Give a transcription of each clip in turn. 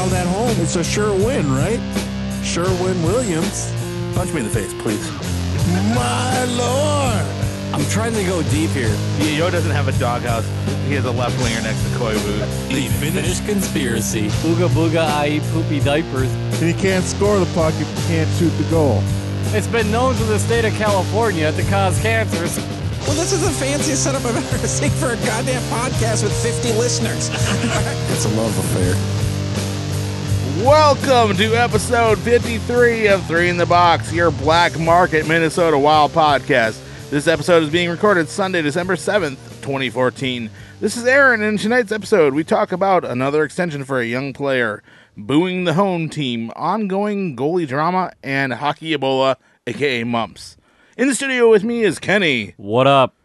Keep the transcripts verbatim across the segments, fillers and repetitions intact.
Wild at home. It's a sure win, right? Sherwin-Williams. Punch me in the face, please. My Lord. I'm trying to go deep here. Yo doesn't have a doghouse. He has a left winger next to Koivu. The Finnish conspiracy. Booga booga, I eat poopy diapers. And you can't score the puck if you can't shoot the goal. It's been known to the state of California to cause cancers. Well, this is the fanciest setup I've ever seen for a goddamn podcast with fifty listeners. It's a love affair. Welcome to episode fifty-three of Three in the Box, your Black Market Minnesota Wild podcast. This episode is being recorded Sunday, December seventh, twenty fourteen. This is Aaron, and in tonight's episode, we talk about another extension for a young player, booing the home team, ongoing goalie drama, and hockey Ebola, aka mumps. In the studio with me is Kenny. What up?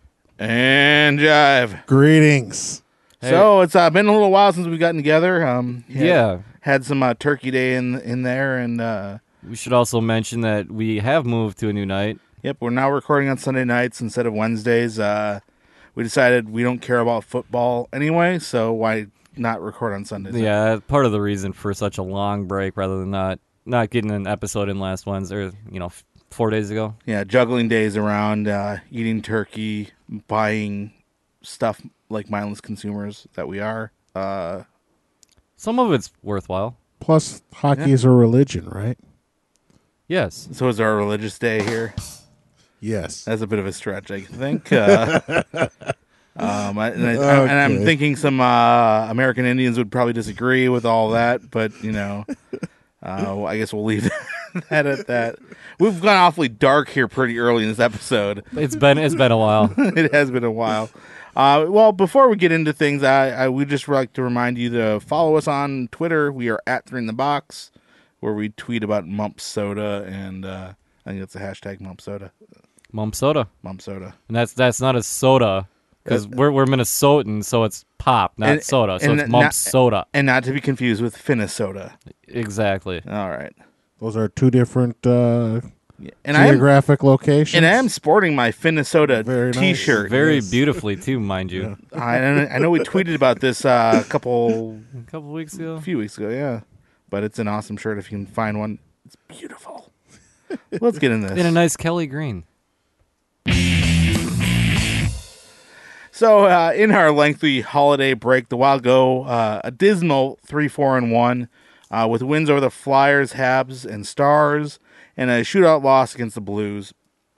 And Jive. Greetings. Hey. So it's uh, been a little while since we've gotten together. Um, had, Yeah. Had some uh, Turkey Day in in there, and uh, We should also mention that we have moved to a new night. yep, we're now recording on Sunday nights instead of Wednesdays. Uh, we decided we don't care about football anyway, so why not record on Sundays? Yeah, part of the reason for such a long break rather than not not getting an episode in last Wednesday, or, you know, f- four days ago. Yeah, juggling days around, uh, eating turkey, buying stuff like mindless consumers that we are. Uh, Some of it's worthwhile. Plus, hockey Yeah. is a religion, right? Yes. so is our religious day here. Yes. That's a bit of a stretch, I think. Uh, um, I, and, I, and I'm Okay. thinking some uh, American Indians would probably disagree with all that, but, you know, uh, I guess we'll leave that at that. We've gone awfully dark here pretty early in this episode. It's been it's been a while. It has been a while. Uh, well, before we get into things, I, I would just like to remind you to follow us on Twitter. We are at Three in the Box, where we tweet about Mump Soda, and uh, I think it's the hashtag Mump Soda. Mump soda. Mump Soda. And that's that's not a soda, because we're we're Minnesotan, so it's pop, not And- soda. So and it's Mump not- soda. And not to be confused with Finnesoda. Exactly. All right. Those are two different uh, Yeah. And I am geographic locations. and I am sporting my Finnesoda Very nice. T-shirt. Very Yes. beautifully too, mind you. I, I know we tweeted about this uh, a couple, A couple weeks ago. a few weeks ago, yeah. But it's an awesome shirt if you can find one. It's beautiful. Let's get in this. In a nice Kelly green. So, uh, in our lengthy holiday break, the Wild go uh, a dismal three four and one uh, with wins over the Flyers, Habs, and Stars, and a shootout loss against the Blues.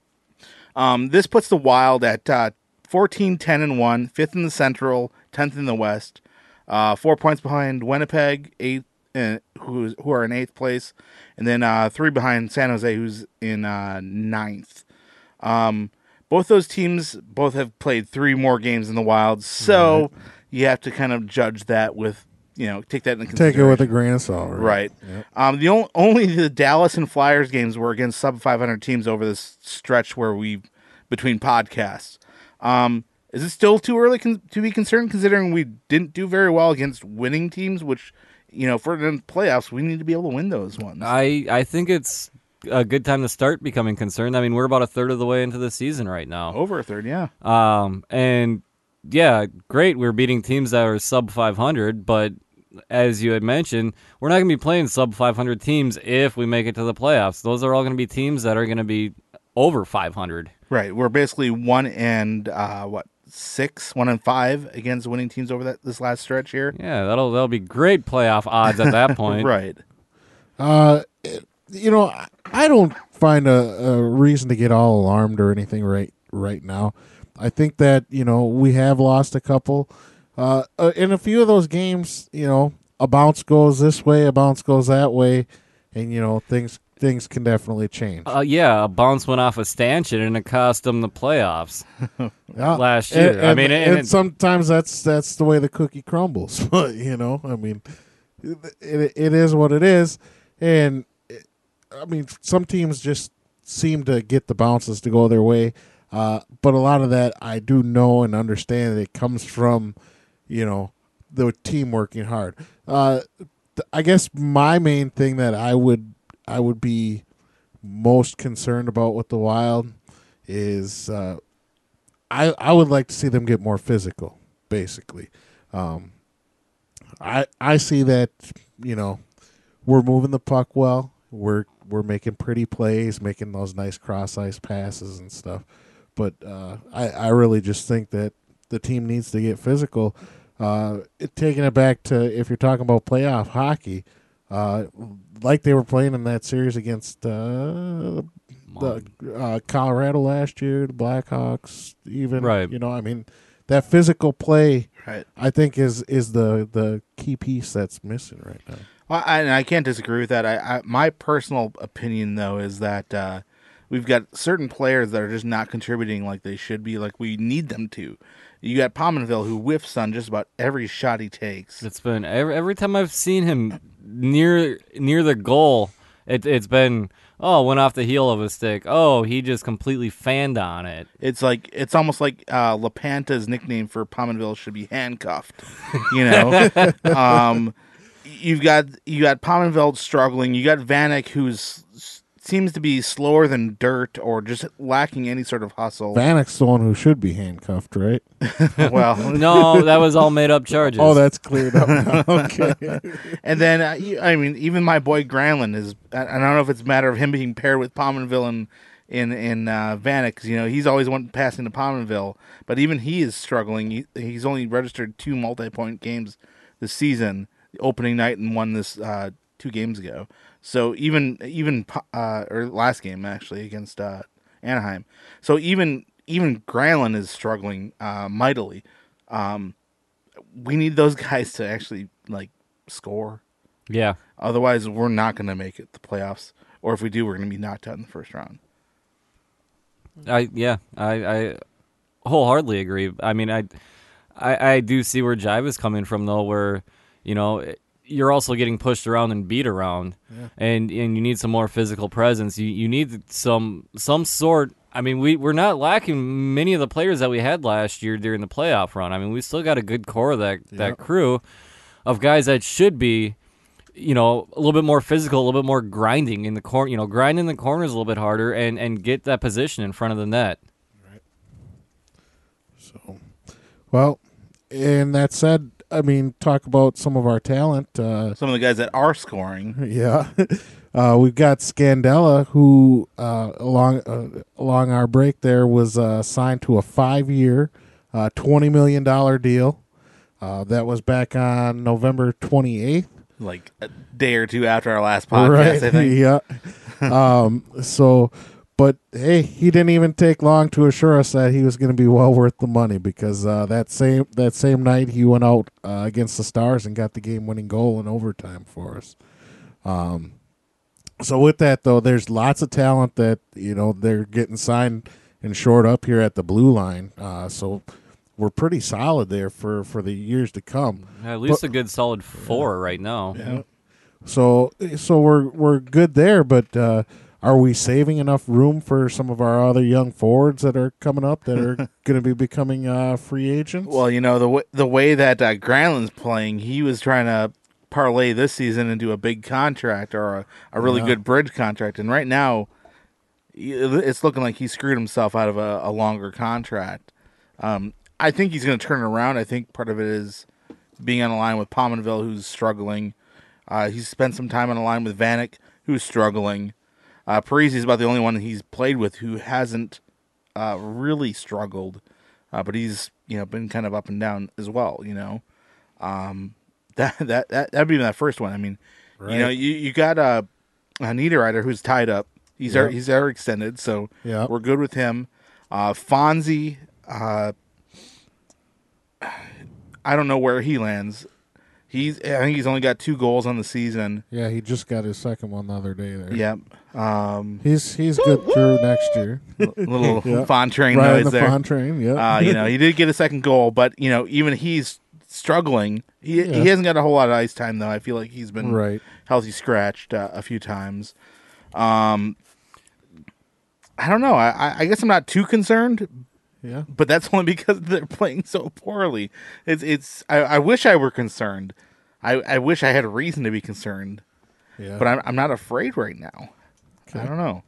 Um, this puts the Wild at uh, fourteen ten and one, fifth in the Central, tenth in the West, uh, four points behind Winnipeg, eighth, uh, who who are in eighth place, and then uh, three behind San Jose, who's in uh, ninth. Um, Both those teams both have played three more games in the Wild, so Right. you have to kind of judge that with, you know, take that into Take consideration. it with a grain of salt. Right. Yep. Um, the only, only the Dallas and Flyers games were against sub five hundred teams over this stretch where we between podcasts. Um, is it still too early con- to be concerned, considering we didn't do very well against winning teams? Which, you know, for the playoffs, we need to be able to win those ones. I, I think it's a good time to start becoming concerned. I mean, we're about a third of the way into the season right now. Over a third, yeah. Um, and yeah, great. We're beating teams that are sub five hundred, but as you had mentioned, we're not going to be playing sub five hundred teams if we make it to the playoffs. Those are all going to be teams that are going to be over five hundred. Right, we're basically one and uh, what six, one and five against winning teams over that this last stretch here. Yeah, that'll that'll be great playoff odds at that point. Right. Uh, you know, I- I don't find a, a reason to get all alarmed or anything right right now. I think that, you know, we have lost a couple. Uh, uh, in a few of those games, you know, a bounce goes this way, a bounce goes that way, and, you know, things things can definitely change. Uh, yeah, a bounce went off a stanchion and it cost them the playoffs Yeah. last year. And, I mean, and, and and it- sometimes that's that's the way the cookie crumbles. But, you know, I mean, it, it, it is what it is. And, it, I mean, some teams just seem to get the bounces to go their way. Uh, but a lot of that I do know and understand that it comes from, you know, the team working hard. Uh, th- I guess my main thing that I would I would be most concerned about with the Wild is uh, I I would like to see them get more physical. Basically, um, I I see that, you know, we're moving the puck well. We're we're making pretty plays, making those nice cross ice passes and stuff. But uh, I I really just think that the team needs to get physical. Uh, it, taking it back to if you're talking about playoff hockey, uh, like they were playing in that series against uh, the uh, Colorado last year, the Blackhawks, even Right. you know, I mean, that physical play, Right. I think is is the the key piece that's missing right now. Well, I, and I can't disagree with that. I, I my personal opinion though is that uh, we've got certain players that are just not contributing like they should be, like we need them to. You got Pominville, who whiffs on just about every shot he takes. It's been every, every time I've seen him near near the goal, it, it's been, oh, went off the heel of a stick. Oh, he just completely fanned on it. It's like it's almost like uh, Lepanta's nickname for Pominville should be handcuffed. You know, um, you've got you got Pominville struggling. You got Vanek, who's seems to be slower than dirt or just lacking any sort of hustle. Vanek's the one who should be handcuffed, right? Well, No, that was all made up charges. Oh, that's cleared up now. Okay. and then uh, you- I mean, even my boy Granlund is. I I don't know if it's a matter of him being paired with Pominville and in in uh, Vanek, 'cause, you know, he's always one passing to Pominville, but even he is struggling. He, he's only registered two multi-point games this season, the opening night and one this uh, two games ago. So even even uh, or last game actually against uh, Anaheim. So even even Granlund is struggling uh, mightily. Um, we need those guys to actually like score. Yeah. Otherwise, we're not going to make it the playoffs. Or if we do, we're going to be knocked out in the first round. I yeah, I, I wholeheartedly agree. I mean, I, I I do see where Jive is coming from though, where you know you're also getting pushed around and beat around, Yeah. and and you need some more physical presence. You you need some some sort. I mean, we we're not lacking many of the players that we had last year during the playoff run. I mean, we still got a good core of that that Yep. crew of guys that should be, you know, a little bit more physical, a little bit more grinding in the corner, you know, grinding the corners a little bit harder and, and get that position in front of the net. So, well, and that said, I mean, talk about some of our talent. Uh, Some of the guys that are scoring. yeah, uh, we've got Scandella, who uh, along uh, along our break there was uh, signed to a five-year, uh, twenty million dollar deal. Uh, that was back on November twenty-eighth. Like a day or two after our last podcast, I think. Yeah. um, so, but hey, he didn't even take long to assure us that he was going to be well worth the money because uh, that same that same night he went out uh, against the Stars and got the game-winning goal in overtime for us. Um, so with that though, there's lots of talent that you know they're getting signed and shored up here at the blue line. Uh, so we're pretty solid there for, for the years to come. At least But- a good solid four right now. Yeah. So so we're we're good there, but uh, are we saving enough room for some of our other young forwards that are coming up that are going to be becoming uh, free agents? Well, you know, the, w- the way that uh, Granlund's playing, he was trying to parlay this season into a big contract or a, a really Yeah. good bridge contract. And right now, it's looking like he screwed himself out of a, a longer contract. Um, I think he's going to turn it around. I think part of it is being on a line with Pominville, who's struggling. Uh, he's spent some time on a line with Vanek, who's struggling. Uh, Parisi is about the only one he's played with who hasn't uh, really struggled, uh, but he's you know been kind of up and down as well. You know, um, that that that that'd be that first one. I mean, you know, Right. you you got uh, a Niederreiter who's tied up. He's Yep. our, he's our extended, so Yep. we're good with him. Uh, Fonzie, uh, I don't know where he lands. He's I think he's only got two goals on the season. Yeah, he just got his second one the other day there. Yep. Um, He's he's good through next year. little Yeah. Fontrain Right in noise the there. Fawn train, yeah. Uh, you know, he did get a second goal, but you know, even he's struggling. He Yeah. he hasn't got a whole lot of ice time though. I feel like he's been Right. healthy scratched uh, a few times. Um, I don't know. I, I- I guess I'm not too concerned, Yeah. but that's only because they're playing so poorly. It's it's. I, I wish I were concerned. I, I wish I had a reason to be concerned, Yeah. but I'm I'm not afraid right now. I Okay. don't know.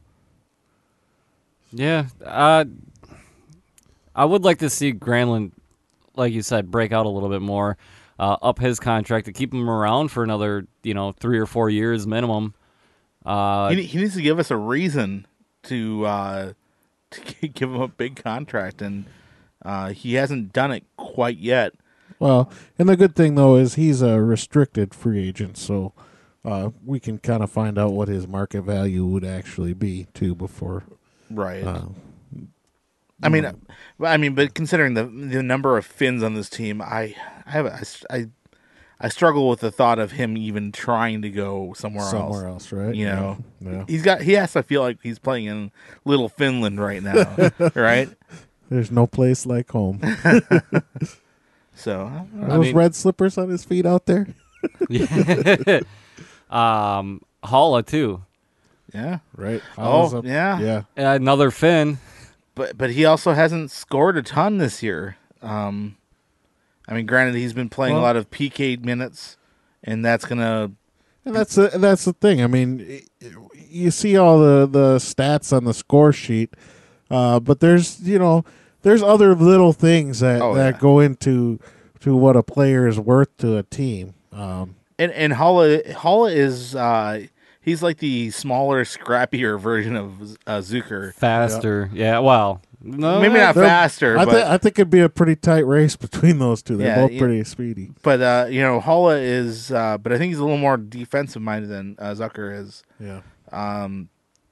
Yeah, uh, I would like to see Granlund, like you said, break out a little bit more. uh, up his contract to keep him around for another, you know, three or four years minimum. Uh, he, he needs to give us a reason to uh, to give him a big contract, and uh, he hasn't done it quite yet. Well, and the good thing though is he's a restricted free agent, so uh, we can kind of find out what his market value would actually be too before. Right. Uh, I mean, I mean, but considering the the number of Finns on this team, I I have a, I, I struggle with the thought of him even trying to go somewhere, somewhere else. else, right? You know, yeah. he's got he has to feel like he's playing in Little Finland right now, right? There's no place like home. So, Are I those mean- red slippers on his feet out there? um, Holla too, yeah, Right. Oh, yeah. Yeah. another Finn. but but he also hasn't scored a ton this year. Um, I mean, granted, he's been playing Well- a lot of P K minutes, and that's gonna. And that's the, that's the thing. I mean, you see all the, the stats on the score sheet, uh, but there's you know there's other little things that, Oh, that yeah. go into to what a player is worth to a team. Um, And and Holla Holla is uh, he's like the smaller, scrappier version of uh, Zucker. Faster, yeah. Well, no, Maybe not they're- faster, I but think I think it'd be a pretty tight race between those two. They're Yeah, both yeah. pretty speedy. but uh, you know Holla is, uh, but I think he's a little more defensive minded than uh, Zucker is. Yeah. Um,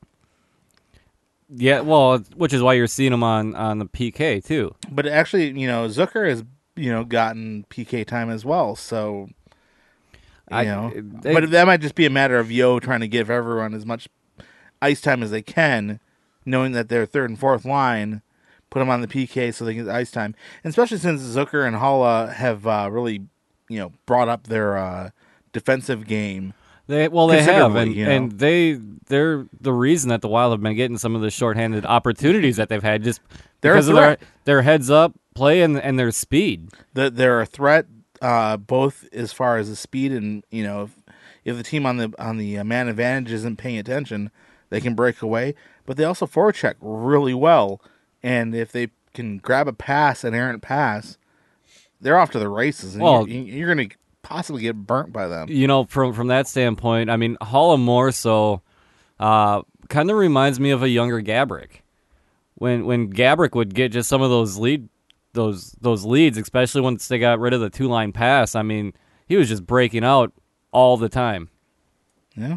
Yeah, well, which is why you're seeing him on, on the P K too. but actually, you know, Zucker has you know gotten P K time as well, so. You I- know, they- but that might just be a matter of Yo trying to give everyone as much ice time as they can, knowing that their third and fourth line, put them on the P K so they get ice time. And especially since Zucker and Holla have uh, really, you know, brought up their uh, defensive game. They well, they have, Considerably, and, you know. and they they're the reason that the Wild have been getting some of the shorthanded opportunities that they've had, just They're a because of their threat. their heads up play and and their speed. That they're a threat, uh, both as far as the speed and you know, if, if the team on the on the uh, man advantage isn't paying attention, they can break away. But they also forecheck really well, and if they can grab a pass, an errant pass, they're off to the races. And Well- you're, you're going to possibly get burnt by them. You know, from from that standpoint, I mean, Holla more so uh, kind of reminds me of a younger Gabrick. When when Gabrick would get just some of those lead those those leads, especially once they got rid of the two line pass. I mean, he was just breaking out all the time. Yeah.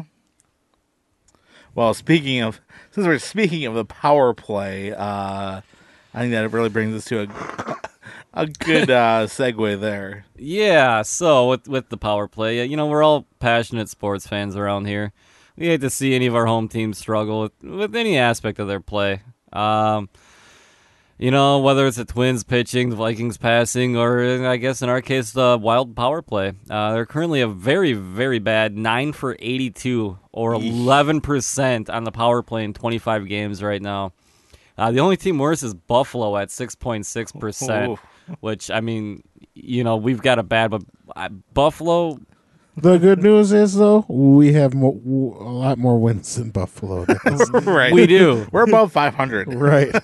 Well, speaking of, since we're speaking of the power play, uh, I think that really brings us to a a good uh, segue there. Yeah, so with with the power play, you know, we're all passionate sports fans around here. We hate to see any of our home teams struggle with, with any aspect of their play. Um, you know, whether it's the Twins pitching, the Vikings passing, or I guess in our case, the Wild power play. Uh, they're currently a very, very bad nine for eighty-two, or eleven percent on the power play in twenty-five games right now. Uh, the only team worse is Buffalo at six point six percent, Ooh. which, I mean, you know, we've got a bad, but uh, Buffalo, The good news is though we have mo- a lot more wins than Buffalo does. Right. we do. We're above five hundred. Right.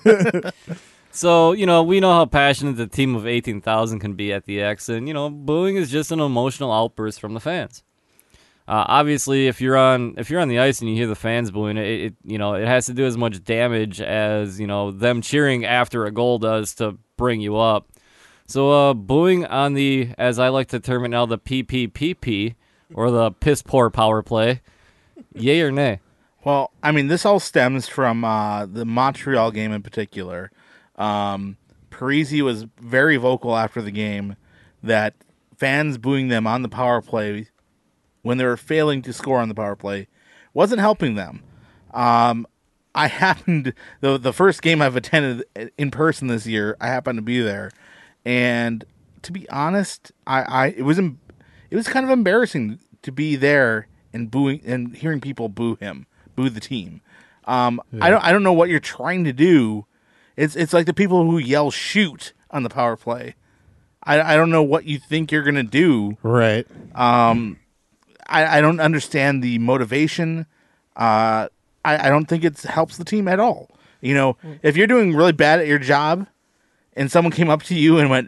So, you know, we know how passionate the team of eighteen thousand can be at the X, and, you know, booing is just an emotional outburst from the fans. Uh, obviously, if you're on if you're on the ice and you hear the fans booing, it, it you know it has to do as much damage as you know them cheering after a goal does to bring you up. So, uh, booing on the, as I like to term it now, the P P P P or the piss poor power play, yay or nay? Well, I mean, this all stems from uh, the Montreal game in particular. Um, Parisi was very vocal after the game that fans booing them on the power play when they were failing to score on the power play wasn't helping them. Um, I happened the the first game I've attended in person this year. I happened to be there, and to be honest, I, I it was em- it was kind of embarrassing to be there and booing and hearing people boo him, boo the team. Um, I don't I don't know what you're trying to do. It's it's like the people who yell shoot on the power play. I, I don't know what you think you're gonna do. Right. I, I don't understand the motivation. Uh, I, I don't think it helps the team at all. You know, if you're doing really bad at your job and someone came up to you and went,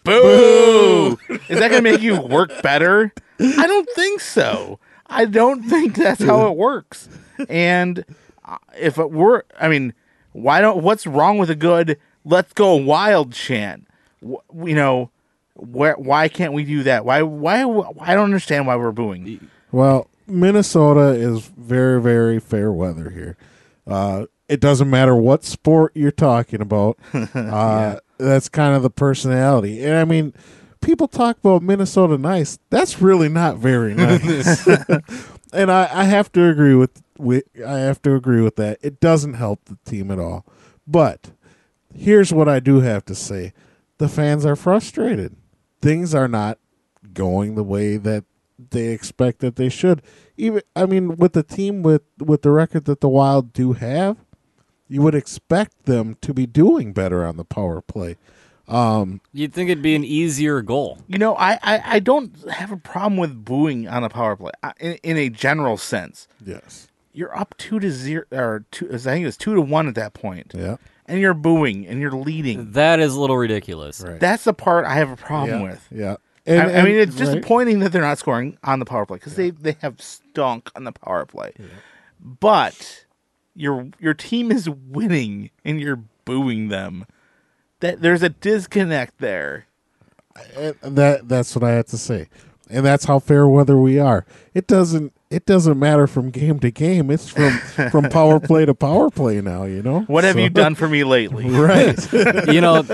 boo, is that going to make you work better? I don't think so. I don't think that's how it works. And if it were, I mean, why don't, what's wrong with a good, let's go wild chant? You know, where, why can't we do that? Why, why, I don't understand why we're booing. Well, Minnesota is very, very fair weather here. Uh, it doesn't matter what sport you're talking about. Uh, yeah. That's kind of the personality. And I mean, people talk about Minnesota nice. That's really not very nice. And I, I have to agree with, with I have to agree with that. It doesn't help the team at all. But here's what I do have to say. The fans are frustrated. Things are not going the way that they expect that they should. Even I mean, with the team with, with the record that the Wild do have, you would expect them to be doing better on the power play. Um, You'd think it'd be an easier goal. You know, I, I, I don't have a problem with booing on a power play I, in, in a general sense. Yes, you're up two to zero, or two. I think it was two to one at that point. Yeah, and you're booing and you're leading. That is a little ridiculous. Right. That's the part I have a problem yeah. with. Yeah. And, I, and, I mean, it's right. disappointing that they're not scoring on the power play because yeah. they, they have stunk on the power play. Yeah. But your your team is winning and you're booing them. That there's a disconnect there. And that that's what I have to say, and that's how fair weather we are. It doesn't it doesn't matter from game to game. It's from from power play to power play now. You know. What have so, you done for me lately? Right. You know,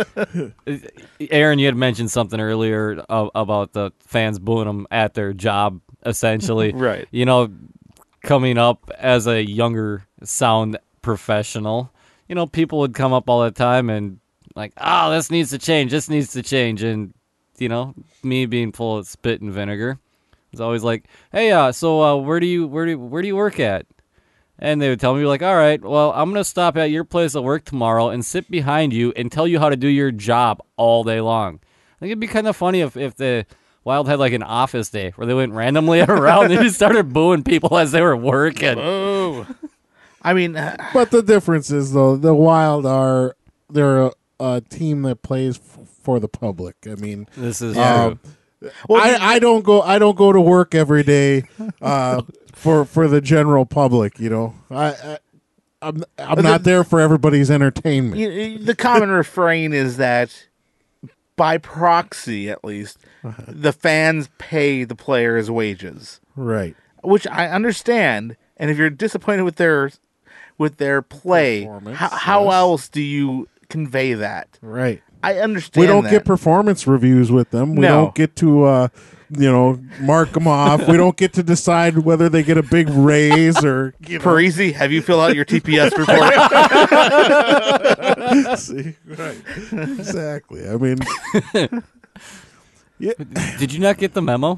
Aaron, you had mentioned something earlier about the fans booing them at their job, essentially. Right. You know, coming up as a younger sound professional, you know, people would come up all the time and like, oh, this needs to change. This needs to change. And, you know, me being full of spit and vinegar was always like, hey, uh, so uh, where do you where do you, where do you work at? And they would tell me, like, all right, well, I'm going to stop at your place of work tomorrow and sit behind you and tell you how to do your job all day long. I think it'd be kind of funny if, if the Wild had, like, an office day where they went randomly around and just started booing people as they were working. Oh. I mean. Uh, but the difference is, though, the Wild are, they're a, a team that plays f- for the public. I mean. This is um, true. Well, I, I don't go. I don't go to work every day uh, for for the general public. You know, I, I I'm I'm the, not there for everybody's entertainment. You, the common refrain is that, by proxy, at least, uh-huh. the fans pay the players' wages, right? Which I understand. And if you're disappointed with their with their play, how, how yes. else do you convey that? Right. I understand. We don't that. get performance reviews with them. We no. don't get to, uh, you know, mark them off. We don't get to decide whether they get a big raise or. You know. Parisi, have you filled out your T P S report? See, right, exactly. I mean, yeah. Did you not get the memo?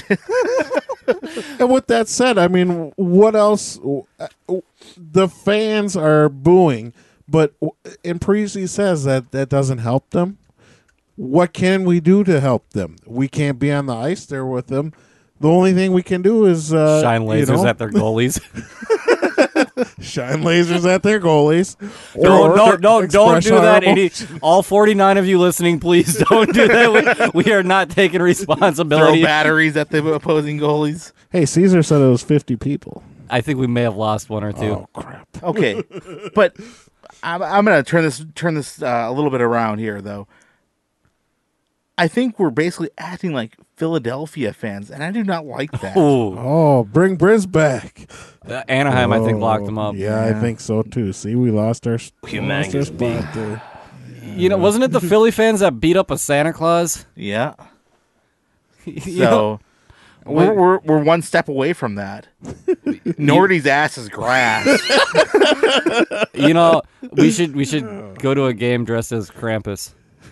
And with that said, I mean, what else? The fans are booing. But and Parisi says that that doesn't help them. What can we do to help them? We can't be on the ice there with them. The only thing we can do is uh, shine lasers you know, at their goalies. Shine lasers at their goalies. No, no, no, don't do that. Any, all forty-nine of you listening, please don't do that. We, we are not taking responsibility. Throw batteries at the opposing goalies. Hey, Caesar said it was fifty people. I think we may have lost one or two. Oh, crap. Okay, but I'm, I'm going to turn this turn this uh, a little bit around here, though. I think we're basically acting like Philadelphia fans, and I do not like that. Ooh. Oh, bring Briz back. Uh, Anaheim, oh, I think, locked them up. Yeah, yeah, I think so, too. See, we lost our, lost our spot there. You know, wasn't it the Philly fans that beat up a Santa Claus? Yeah. You so... know, We're, we're we're one step away from that. Nordy's ass is grass. You know, we should we should go to a game dressed as Krampus.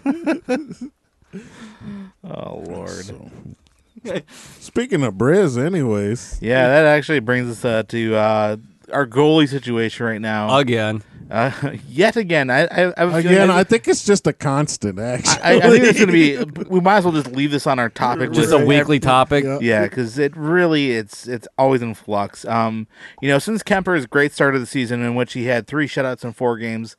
Oh Lord. So, speaking of Briz, anyways. Yeah, that actually brings us uh, to uh, our goalie situation right now. Again. Uh, yet again, I, I, I again, I, I think it's just a constant. Actually, I, I think it's going to be. We might as well just leave this on our topic Just list. a weekly topic. Yeah. Yeah, because it really it's it's always in flux. Um, you know, since Kemper's great start of the season, in which he had three shutouts in four games,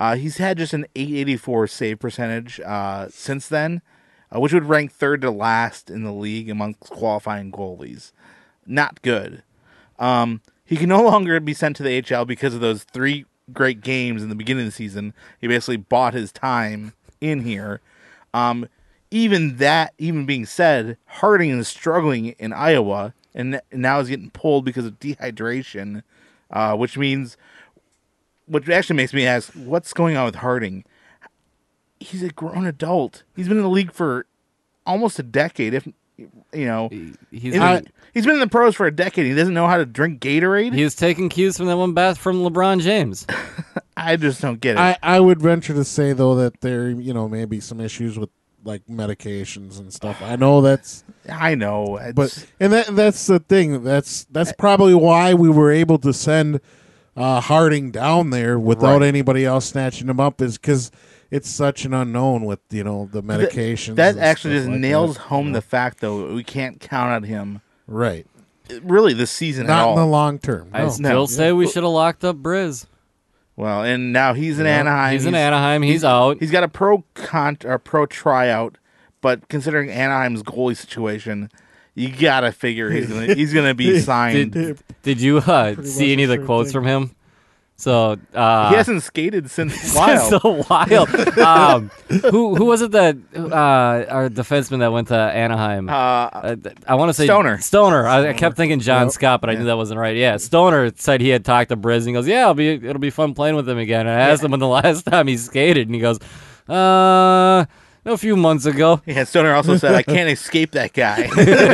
Uh, he's had just an eight eighty-four save percentage uh, since then, uh, which would rank third to last in the league amongst qualifying goalies. Not good. Um, he can no longer be sent to the A H L because of those three great games in the beginning of the season. He basically bought his time in here. Um, even that, even being said, Harding is struggling in Iowa, and now is getting pulled because of dehydration, uh, which means... Which actually makes me ask, what's going on with Harding? He's a grown adult. He's been in the league for almost a decade. If you know, He's in- I, he's been in the pros for a decade. He doesn't know how to drink Gatorade. he's taking cues from that one bat from LeBron James. I just don't get it. I, I would venture to say though that there you know maybe some issues with like medications and stuff. I know that's I know, it's, but and that that's the thing. That's that's probably why we were able to send uh, Harding down there without Right. anybody else snatching him up, is because it's such an unknown with you know the medications. that and actually stuff just like nails that, home you know? the fact, though, we can't count on him right. really this season at Not all. in the long term. I no. still say we should have locked up Briz. Well, and now he's in Anaheim. He's in Anaheim. He's out. He's got a pro con or pro tryout, but considering Anaheim's goalie situation, you gotta figure he's gonna he's gonna be signed. Did, did you uh, Pretty see much any of the the same quotes thing. from him? So uh, he hasn't skated since since wild. a while. um, who who was it that uh, our defenseman that went to Anaheim? Uh, Uh, th- I want to say Stoner. Stoner. I, I kept thinking John Yep. Scott, but I knew that wasn't right. Yeah, Stoner said he had talked to Briz, and he goes, "Yeah, it'll be it'll be fun playing with him again." And I asked him when the last time he skated, and he goes, "Uh, a few months ago." yeah, Stoner also said, "I can't escape that guy."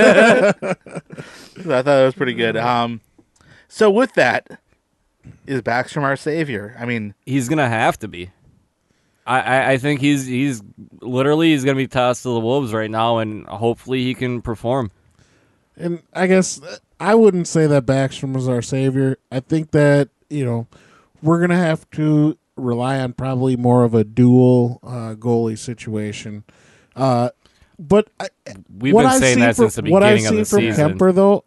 So I thought that was pretty good. Um, so with that, is Backstrom our savior? I mean, He's gonna have to be. I, I, I think he's he's literally he's gonna be tossed to the wolves right now, and hopefully he can perform. And I guess uh, I wouldn't say that Backstrom was our savior. I think that, you know, we're going to have to rely on probably more of a dual uh, goalie situation. Uh, but I, We've what been I've saying seen that from- since the what I've beginning of seen the from season. Kemper, though,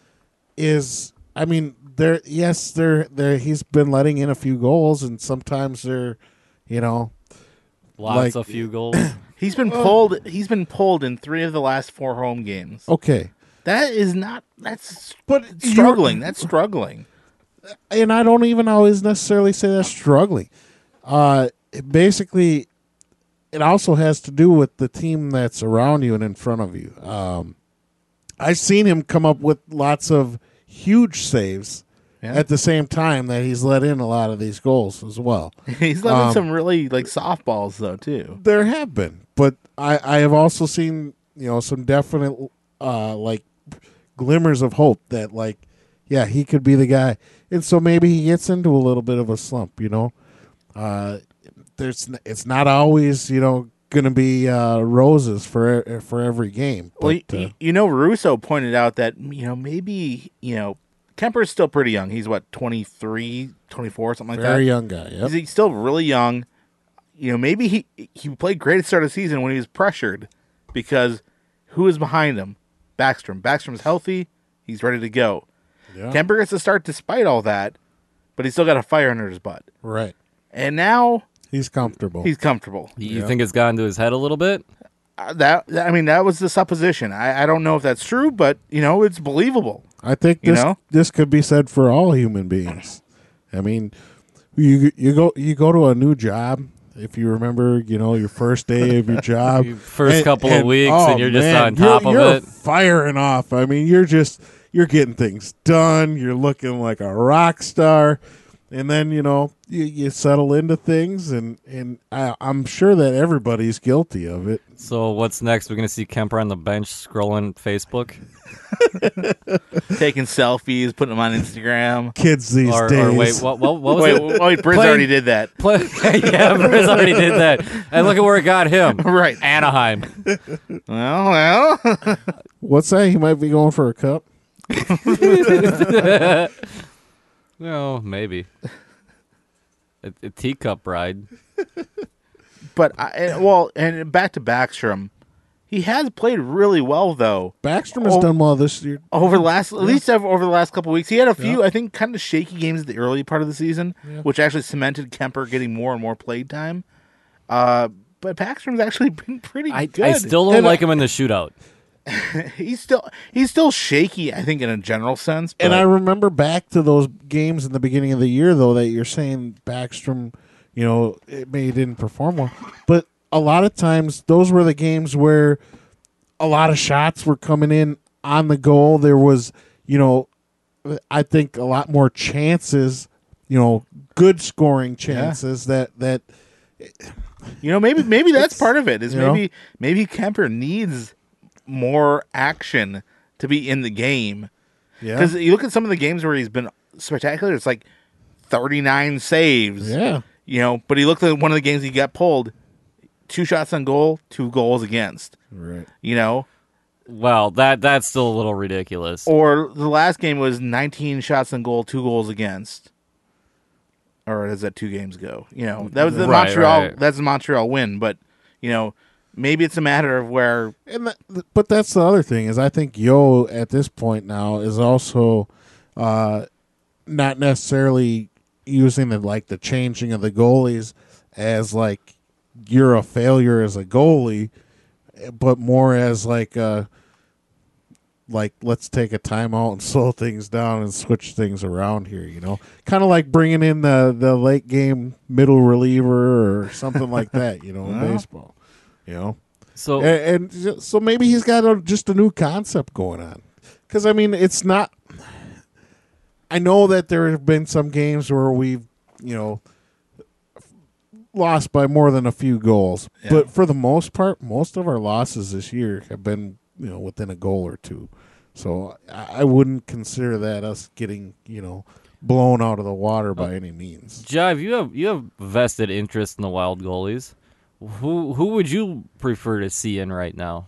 is, I mean, there. yes, there, there. he's been letting in a few goals, and sometimes they're, you know, Lots like- of few goals. he's been pulled. He's been pulled in three of the last four home games. okay. That is not. That's But you're- struggling. That's struggling. and I don't even always necessarily say that's struggling. Uh, it basically, it also has to do with the team that's around you and in front of you. Um, I've seen him come up with lots of huge saves Yeah. at the same time that he's let in a lot of these goals as well. He's letting Um, some really like softballs though too. There have been, but I, I have also seen you know some definite uh, like glimmers of hope that like yeah he could be the guy, and so maybe he gets into a little bit of a slump. You know, uh, there's n- it's not always you know going to be uh, roses for e- for every game. Well, But, y- uh, you know, Russo pointed out that you know maybe you know Kemper's still pretty young. He's what twenty-three, twenty-four, something like very that. young guy. Yep. He's still really young. You know, maybe he he played great at the start of the season when he was pressured because who is behind him? Backstrom. Backstrom's healthy. He's ready to go. Yeah. Kemper gets to start despite all that, but he's still got a fire under his butt. Right. And now He's comfortable. he's comfortable. You Yeah. think it's gotten to his head a little bit? Uh, that I mean, that was the supposition. I, I don't know if that's true, but you know, it's believable. I think You this know? this could be said for all human beings. I mean, you you go you go to a new job. If you remember, you know, your first day of your job, First and- couple of and- weeks, oh, and you're just man, on top you're, of you're it. firing off. I mean, you're just you're getting things done. You're looking like a rock star, and then you know you, you settle into things, and and I, I'm sure that everybody's guilty of it. So what's next? We're gonna see Kemper on the bench scrolling Facebook, Taking selfies, putting them on Instagram. Kids these or, days. or wait, what, what, what was Wait, it? wait, wait Briz Playing- already did that. Play, yeah, Briz already did that, and look at where it got him. Right. Anaheim. Well, well. What's that? He might be going for a cup. No, maybe a, a teacup ride. But I, and- well, and back to Backstrom. He has played really well though. Backstrom has Oh. done well this year. Over the last, at least over over the last couple of weeks, he had a few, I think, kind of shaky games at the early part of the season, which actually cemented Kemper getting more and more played time. Uh, but Backstrom's actually been pretty I, good. I still don't And, like him in the shootout. he's still he's still shaky, I think, in a general sense. But And I remember back to those games in the beginning of the year, though, that you're saying Backstrom, you know, it may didn't perform well, but a lot of times those were the games where a lot of shots were coming in on the goal. There was, you know, I think a lot more chances, you know, good scoring chances that that you know, maybe maybe that's It's- part of it. Is you know? maybe maybe Kemper needs more action to be in the game. yeah, Because you look at some of the games where he's been spectacular. It's like thirty-nine saves. yeah. You know, but he looked at one of the games he got pulled, two shots on goal, two goals against. Right. You know, Well, that that's still a little ridiculous. or the last game was nineteen shots on goal, two goals against. Or is that two games ago? You know, that was the Right, Montreal. right. That's the Montreal win. But you know, maybe it's a matter of where. And that, but that's the other thing is I think Yo at this point now is also uh, not necessarily using the like the changing of the goalies as like you're a failure as a goalie, but more as like uh like let's take a timeout and slow things down and switch things around here. You know, kind of like bringing in the the late game middle reliever or something like that. You know, in Well. baseball. You know. So And, and so maybe he's got a, just a new concept going on. Because, I mean, it's not. I know that there have been some games where we've, you know, lost by more than a few goals. Yeah. But for the most part, most of our losses this year have been, you know, within a goal or two. So I, I wouldn't consider that us getting, you know, blown out of the water by any means. Jive, you have you have vested interest in the Wild goalies. Who who would you prefer to see in right now?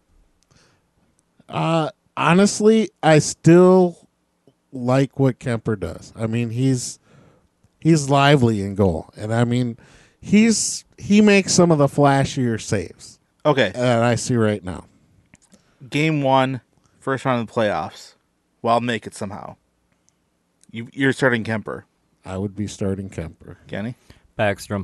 Uh, honestly, I still like what Kemper does. I mean, he's he's lively in goal, and I mean, he's he makes some of the flashier saves Okay, that I see right now. game one, first round of the playoffs. Well, make it somehow. You, you're starting Kemper, I would be starting Kemper. Kenny, Backstrom.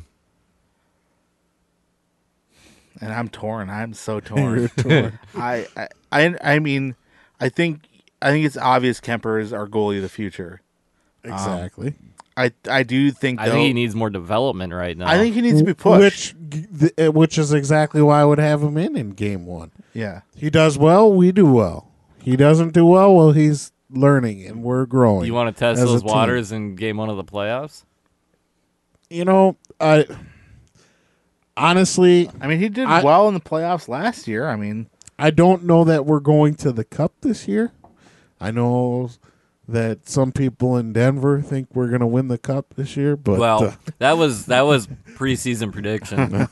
and I'm torn. I'm so torn. You're torn. I, I, I, I mean, I think, I think it's obvious Kemper is our goalie of the future. Exactly. I, I do think. I Though, think he needs more development right now. I think he needs to be pushed. Which th- which is exactly why I would have him in in game one. yeah, He does well, we do well. He doesn't do well, well, he's learning and we're growing. you want to test as a those team. waters in game one of the playoffs? You know, I honestly, I mean, he did I- well in the playoffs last year. I mean, I don't know that we're going to the Cup this year. I know that some people in Denver think we're going to win the Cup this year, but Well, uh, that was that was preseason prediction.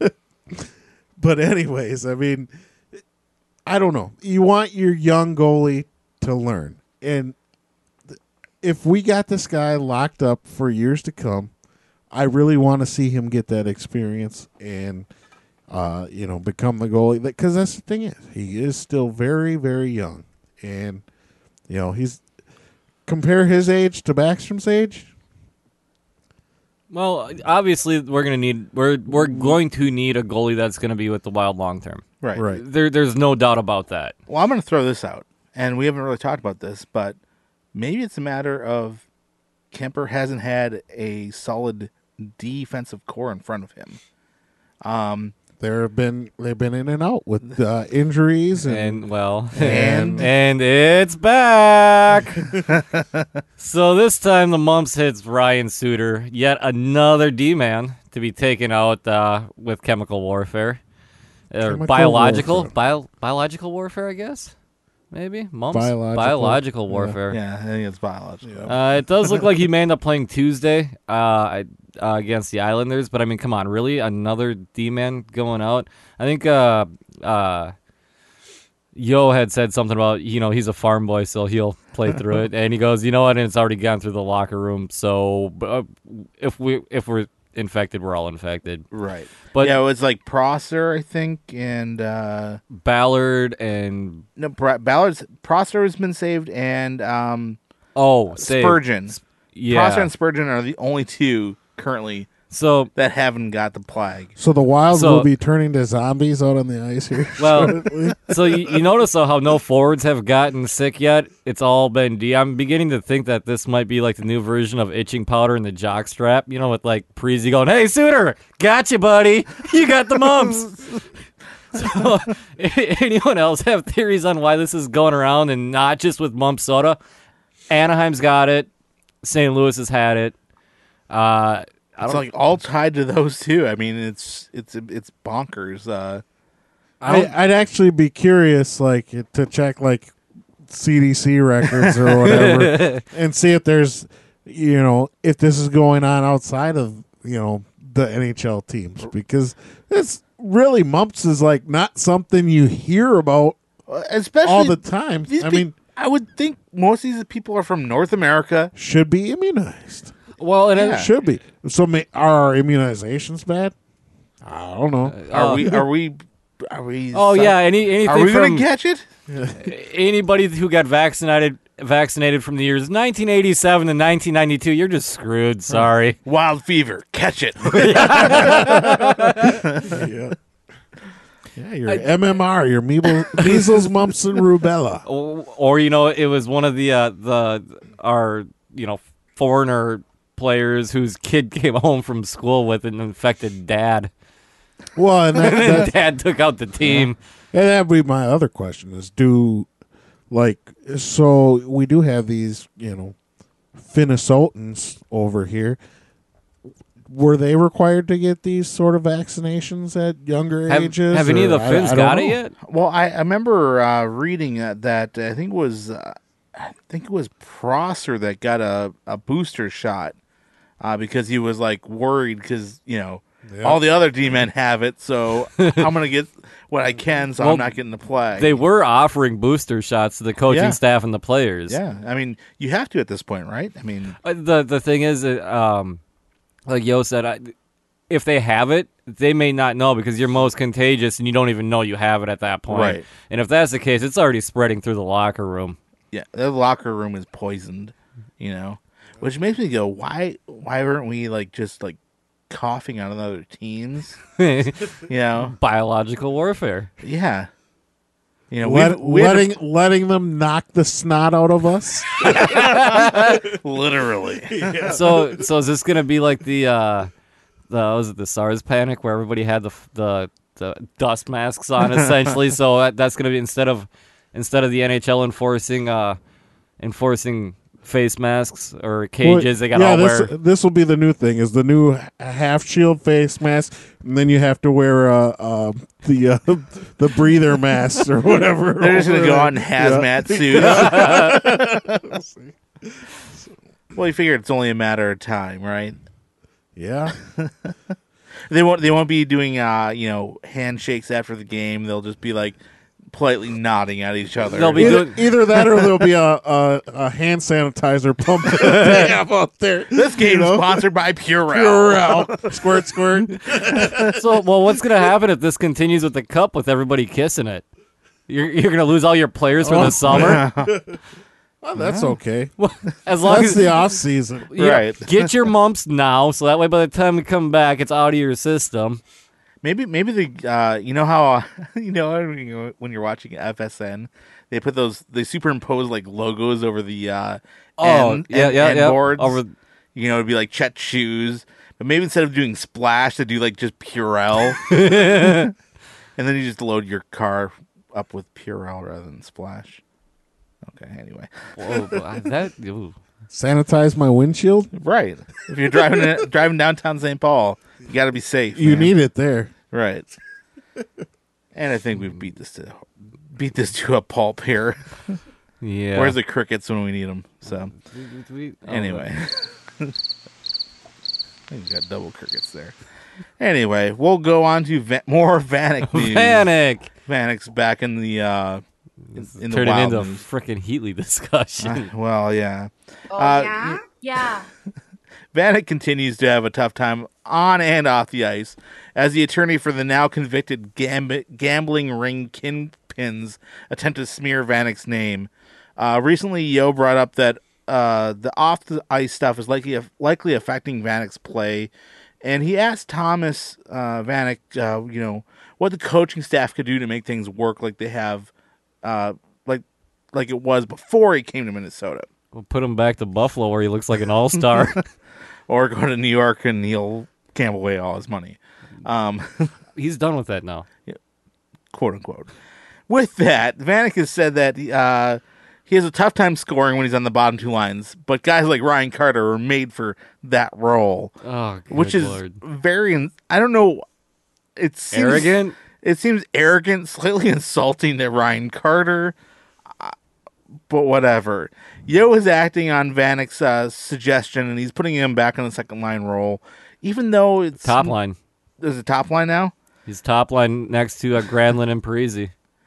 but anyways, I mean, I don't know. You want your young goalie to learn, and th- if we got this guy locked up for years to come, I really want to see him get that experience and uh, you know become the goalie. Because that's the thing is, he is still very, very young, and you know he's compare his age to Backstrom's age. Well, obviously we're gonna need we're we're going to need a goalie that's gonna be with the Wild long term. right, Right. There there's no doubt about that. Well, I'm going to throw this out, and we haven't really talked about this, but maybe it's a matter of Kemper hasn't had a solid defensive core in front of him. Um, There have been they've been in and out with uh, injuries and, And well, And- and and it's back. So this time the mumps hits Ryan Suter, yet another D-man to be taken out uh, with chemical warfare, or Chemical biological warfare. bio, biological warfare, I guess. Maybe mumps Biological. biological Yeah. warfare. yeah, I think it's biological. Uh, it does look like he may end up playing Tuesday uh, I- uh, against the Islanders, but I mean, come on, really? Another D-man going out? I think uh, uh, Yo had said something about, you know, he's a farm boy, so he'll play through it. And he goes, you know what? And it's already gone through the locker room. So uh, if, we, if we're infected were all infected. Right. But yeah, it was like Prosser, I think, and uh, Ballard and no, Bra- Ballard's Prosser has been saved, and um, oh, saved. Spurgeon. Yeah. Prosser and Spurgeon are the only two currently So that haven't got the plague. So the Wild So- will be turning to zombies out on the ice here. Well, shortly. so you, you notice though how no forwards have gotten sick yet? It's all been D. I'm beginning to think that this might be like the new version of itching powder and the jock strap. You know, with like Preezy going, "Hey, Suter, gotcha, buddy. You got the mumps." So, anyone else have theories on why this is going around and not just with mump soda? Anaheim's got it. Saint Louis has had it. Uh, I It's don't. like all tied to those two. I mean, it's it's it's bonkers. Uh, I, I'd actually be curious, like, to check like C D C records or whatever, and see if there's, you know, if this is going on outside of, you know, the N H L teams, because it's really mumps is like not something you hear about especially all the time. these I pe- mean, I would think most of these people are from North America. should be immunized. Well, and Yeah. it, Should be. So ma- are our immunizations bad? I don't know. Are Uh, we? Are we? Are we? oh yeah, any anything Are we from gonna catch it? anybody who got vaccinated vaccinated from the years nineteen eighty-seven to nineteen ninety-two, you're just screwed. Sorry. Wild fever, catch it. Yeah. Yeah, your M M R, your measles, measles, mumps, and rubella. Or, or you know, it was one of the uh, the our you know foreigner players whose kid came home from school with an infected dad. Well, and that, And that, dad took out the team. and that'd be my other question: is do like so we do have these, you know, Minnesotans over here. Were they required to get these sort of vaccinations at younger Have, ages? have any of or- the I- Finns I don't got know. it yet? Well, I, I remember uh, reading that, that I think it was uh, I think it was Prosser that got a, a booster shot uh, because he was like worried because you know Yeah. all the other D men have it, so I'm gonna get what I can, so Well, I'm not getting the play. They were offering booster shots to the coaching Yeah. staff and the players. yeah, I mean you have to at this point, right? I mean, Uh, The the thing is, uh, um, like Yo said, I, if they have it, they may not know because you're most contagious and you don't even know you have it at that point. Right. And if that's the case, it's already spreading through the locker room. yeah, the locker room is poisoned, you know, which makes me go, why why weren't we like just like coughing on other teams, you know? Biological warfare. Yeah. You know, Let, we've- we had to- letting letting them knock the snot out of us. literally. So so is this gonna be like the uh, the was it the SARS panic where everybody had the f- the the dust masks on essentially? So that, that's gonna be instead of instead of the N H L enforcing uh enforcing face masks or cages, they got yeah, all this wear. this will be the new thing: is the new half shield face mask, and then you have to wear uh, uh, the uh, the breather mask or whatever. They're just going to over go there. out in hazmat suits. Well, you figure it's only a matter of time, right? Yeah, They won't. They won't be doing, uh, you know, handshakes after the game. They'll just be like politely nodding at each other. They'll be either, doing- either that or there'll be a a, a hand sanitizer pump that they have out there. This game You know? sponsored by Purell. Purell. Squirt, squirt. So well, what's gonna happen if this continues with the cup with everybody kissing it? You're you're gonna lose all your players for Oh, the summer. Well, that's okay. As long That's as the off season. Yeah, Right. get your mumps now, so that way by the time we come back, it's out of your system. Maybe, maybe the uh, you know how uh, you know when you're- when you're watching F S N, they put those they superimpose like logos over the uh, Oh, end, yeah, end, yeah, end yeah. boards. Over- You know, it'd be like Chet shoes, but maybe instead of doing Splash, they do like just Purell, and then you just load your car up with Purell rather than Splash. Okay, anyway, Whoa, that ooh. Sanitize my windshield. right? If you're driving driving downtown Saint Paul, you got to be safe. You man. need it there. Right. And I think we've beat this to beat this to a pulp here. Yeah. Where's the crickets when we need them? So We- we- oh, anyway, I think we got double crickets there. Anyway, we'll go on to va- more Vanek news. Panic. Vanek's back in the uh, in, in the Turn it wild into news. frickin' Heatley discussion. Uh, well, yeah. Oh, Uh, yeah? Yeah. Vanek continues to have a tough time on and off the ice as the attorney for the now convicted gam- gambling ring kingpins attempt to smear Vanek's name. Uh, recently, Yo brought up that uh, the off-the-ice stuff is likely likely affecting Vanek's play, and he asked Thomas uh, Vanek, uh, you know, what the coaching staff could do to make things work like they have, uh, like like it was before he came to Minnesota. We'll put him back to Buffalo where he looks like an all-star. Or go to New York and he'll gamble away all his money. Um, He's done with that now. quote unquote. With that, Vanek has said that uh, he has a tough time scoring when he's on the bottom two lines, but guys like Ryan Carter are made for that role. Oh, good which is Lord. very, I don't know, it seems, Arrogant? It seems arrogant, slightly insulting to Ryan Carter, uh, but whatever. Yo is acting on Vanek's uh, suggestion, and he's putting him back on the second line role, even though it's Top line. There's a top line now. He's top line next to uh, Granlund and Parisi.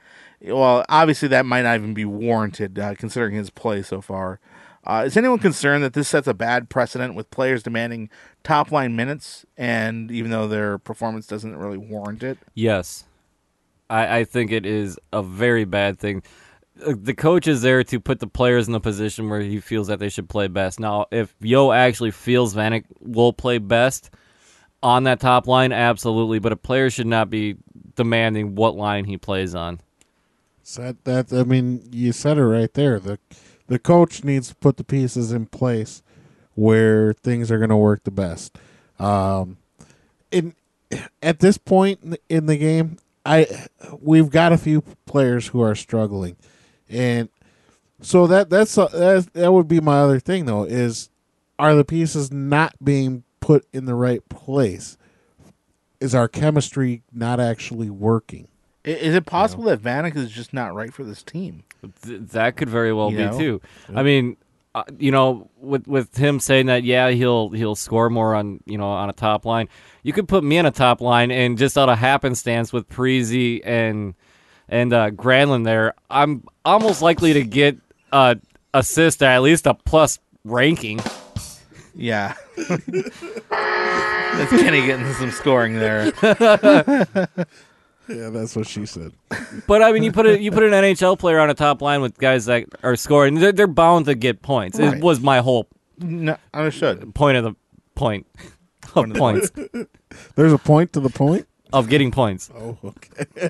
Well, obviously that might not even be warranted, uh, considering his play so far. Uh, is anyone concerned that this sets a bad precedent with players demanding top line minutes, and even though their performance doesn't really warrant it? Yes. I, I think it is a very bad thing. Uh, The coach is there to put the players in the position where he feels that they should play best. Now, if Yo actually feels Vanek will play best on that top line, absolutely. But a player should not be demanding what line he plays on. Said that. I mean, you said it right there. The the coach needs to put the pieces in place where things are going to work the best. Um, in at this point in the, in the game, I we've got a few players who are struggling, and so that that's, uh, that that would be my other thing though is are the pieces not being put in the right place? Is our chemistry not actually working? I- Is it possible that Vanek is just not right for this team? Th- that could very well You be know? too. I mean, uh, you know, with with him saying that, yeah, he'll he'll score more on you know on a top line. You could put me on a top line, and just out of happenstance with Parisi and and uh, Granlund there, I'm almost likely to get a assist or at least a plus ranking. Yeah. That's Kenny getting some scoring there. Yeah, that's what she said. But I mean, you put a, you put an N H L player on a top line with guys that are scoring, they're, they're bound to get points. Right. It was my whole No, understood. point of the point of points There's a point to the point. of getting points. Oh, okay.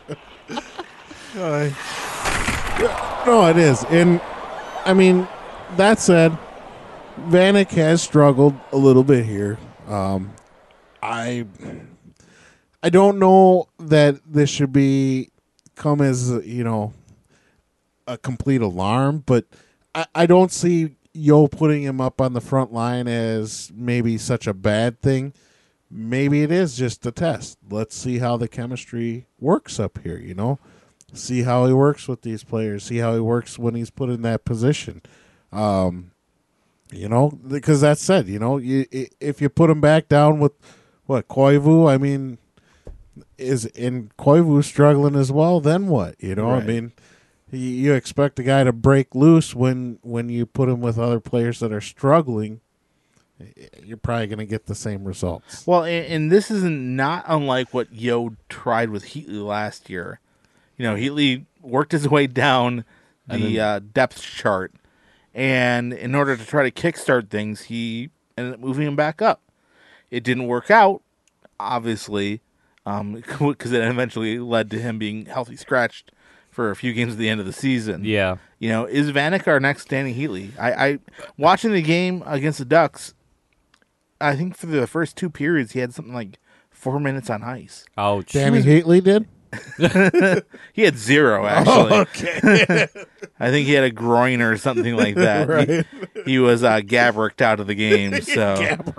Uh, no, it is. And, I mean, that said, Vanek has struggled a little bit here. Um, I I don't know that this should be come as, you know, a complete alarm, but I, I don't see Yo putting him up on the front line as maybe such a bad thing. Maybe it is just a test. Let's see how the chemistry works up here, you know? See how he works with these players. See how he works when he's put in that position. Um, you know, because that said, you know, you, if you put him back down with, what, Koivu, I mean, is in Koivu struggling as well, then what? You know, Right. I mean, you, you expect a guy to break loose when, when you put him with other players that are struggling. You're probably going to get the same results. Well, and, and this is not unlike what Yo tried with Heatley last year. You know, Heatley worked his way down the uh, depth chart, and in order to try to kickstart things, he ended up moving him back up. It didn't work out, obviously, because it eventually led to him being healthy scratched for a few games at the end of the season. Yeah. You know, is Vanek our next Danny Heatley? I, I watching the game against the Ducks, I think for the first two periods he had something like four minutes on ice. Ouch. Danny Heatley did? He had zero, actually. Oh, okay. I think he had a groin or something like that. Right. He, he was uh, Gabricked out of the game. So,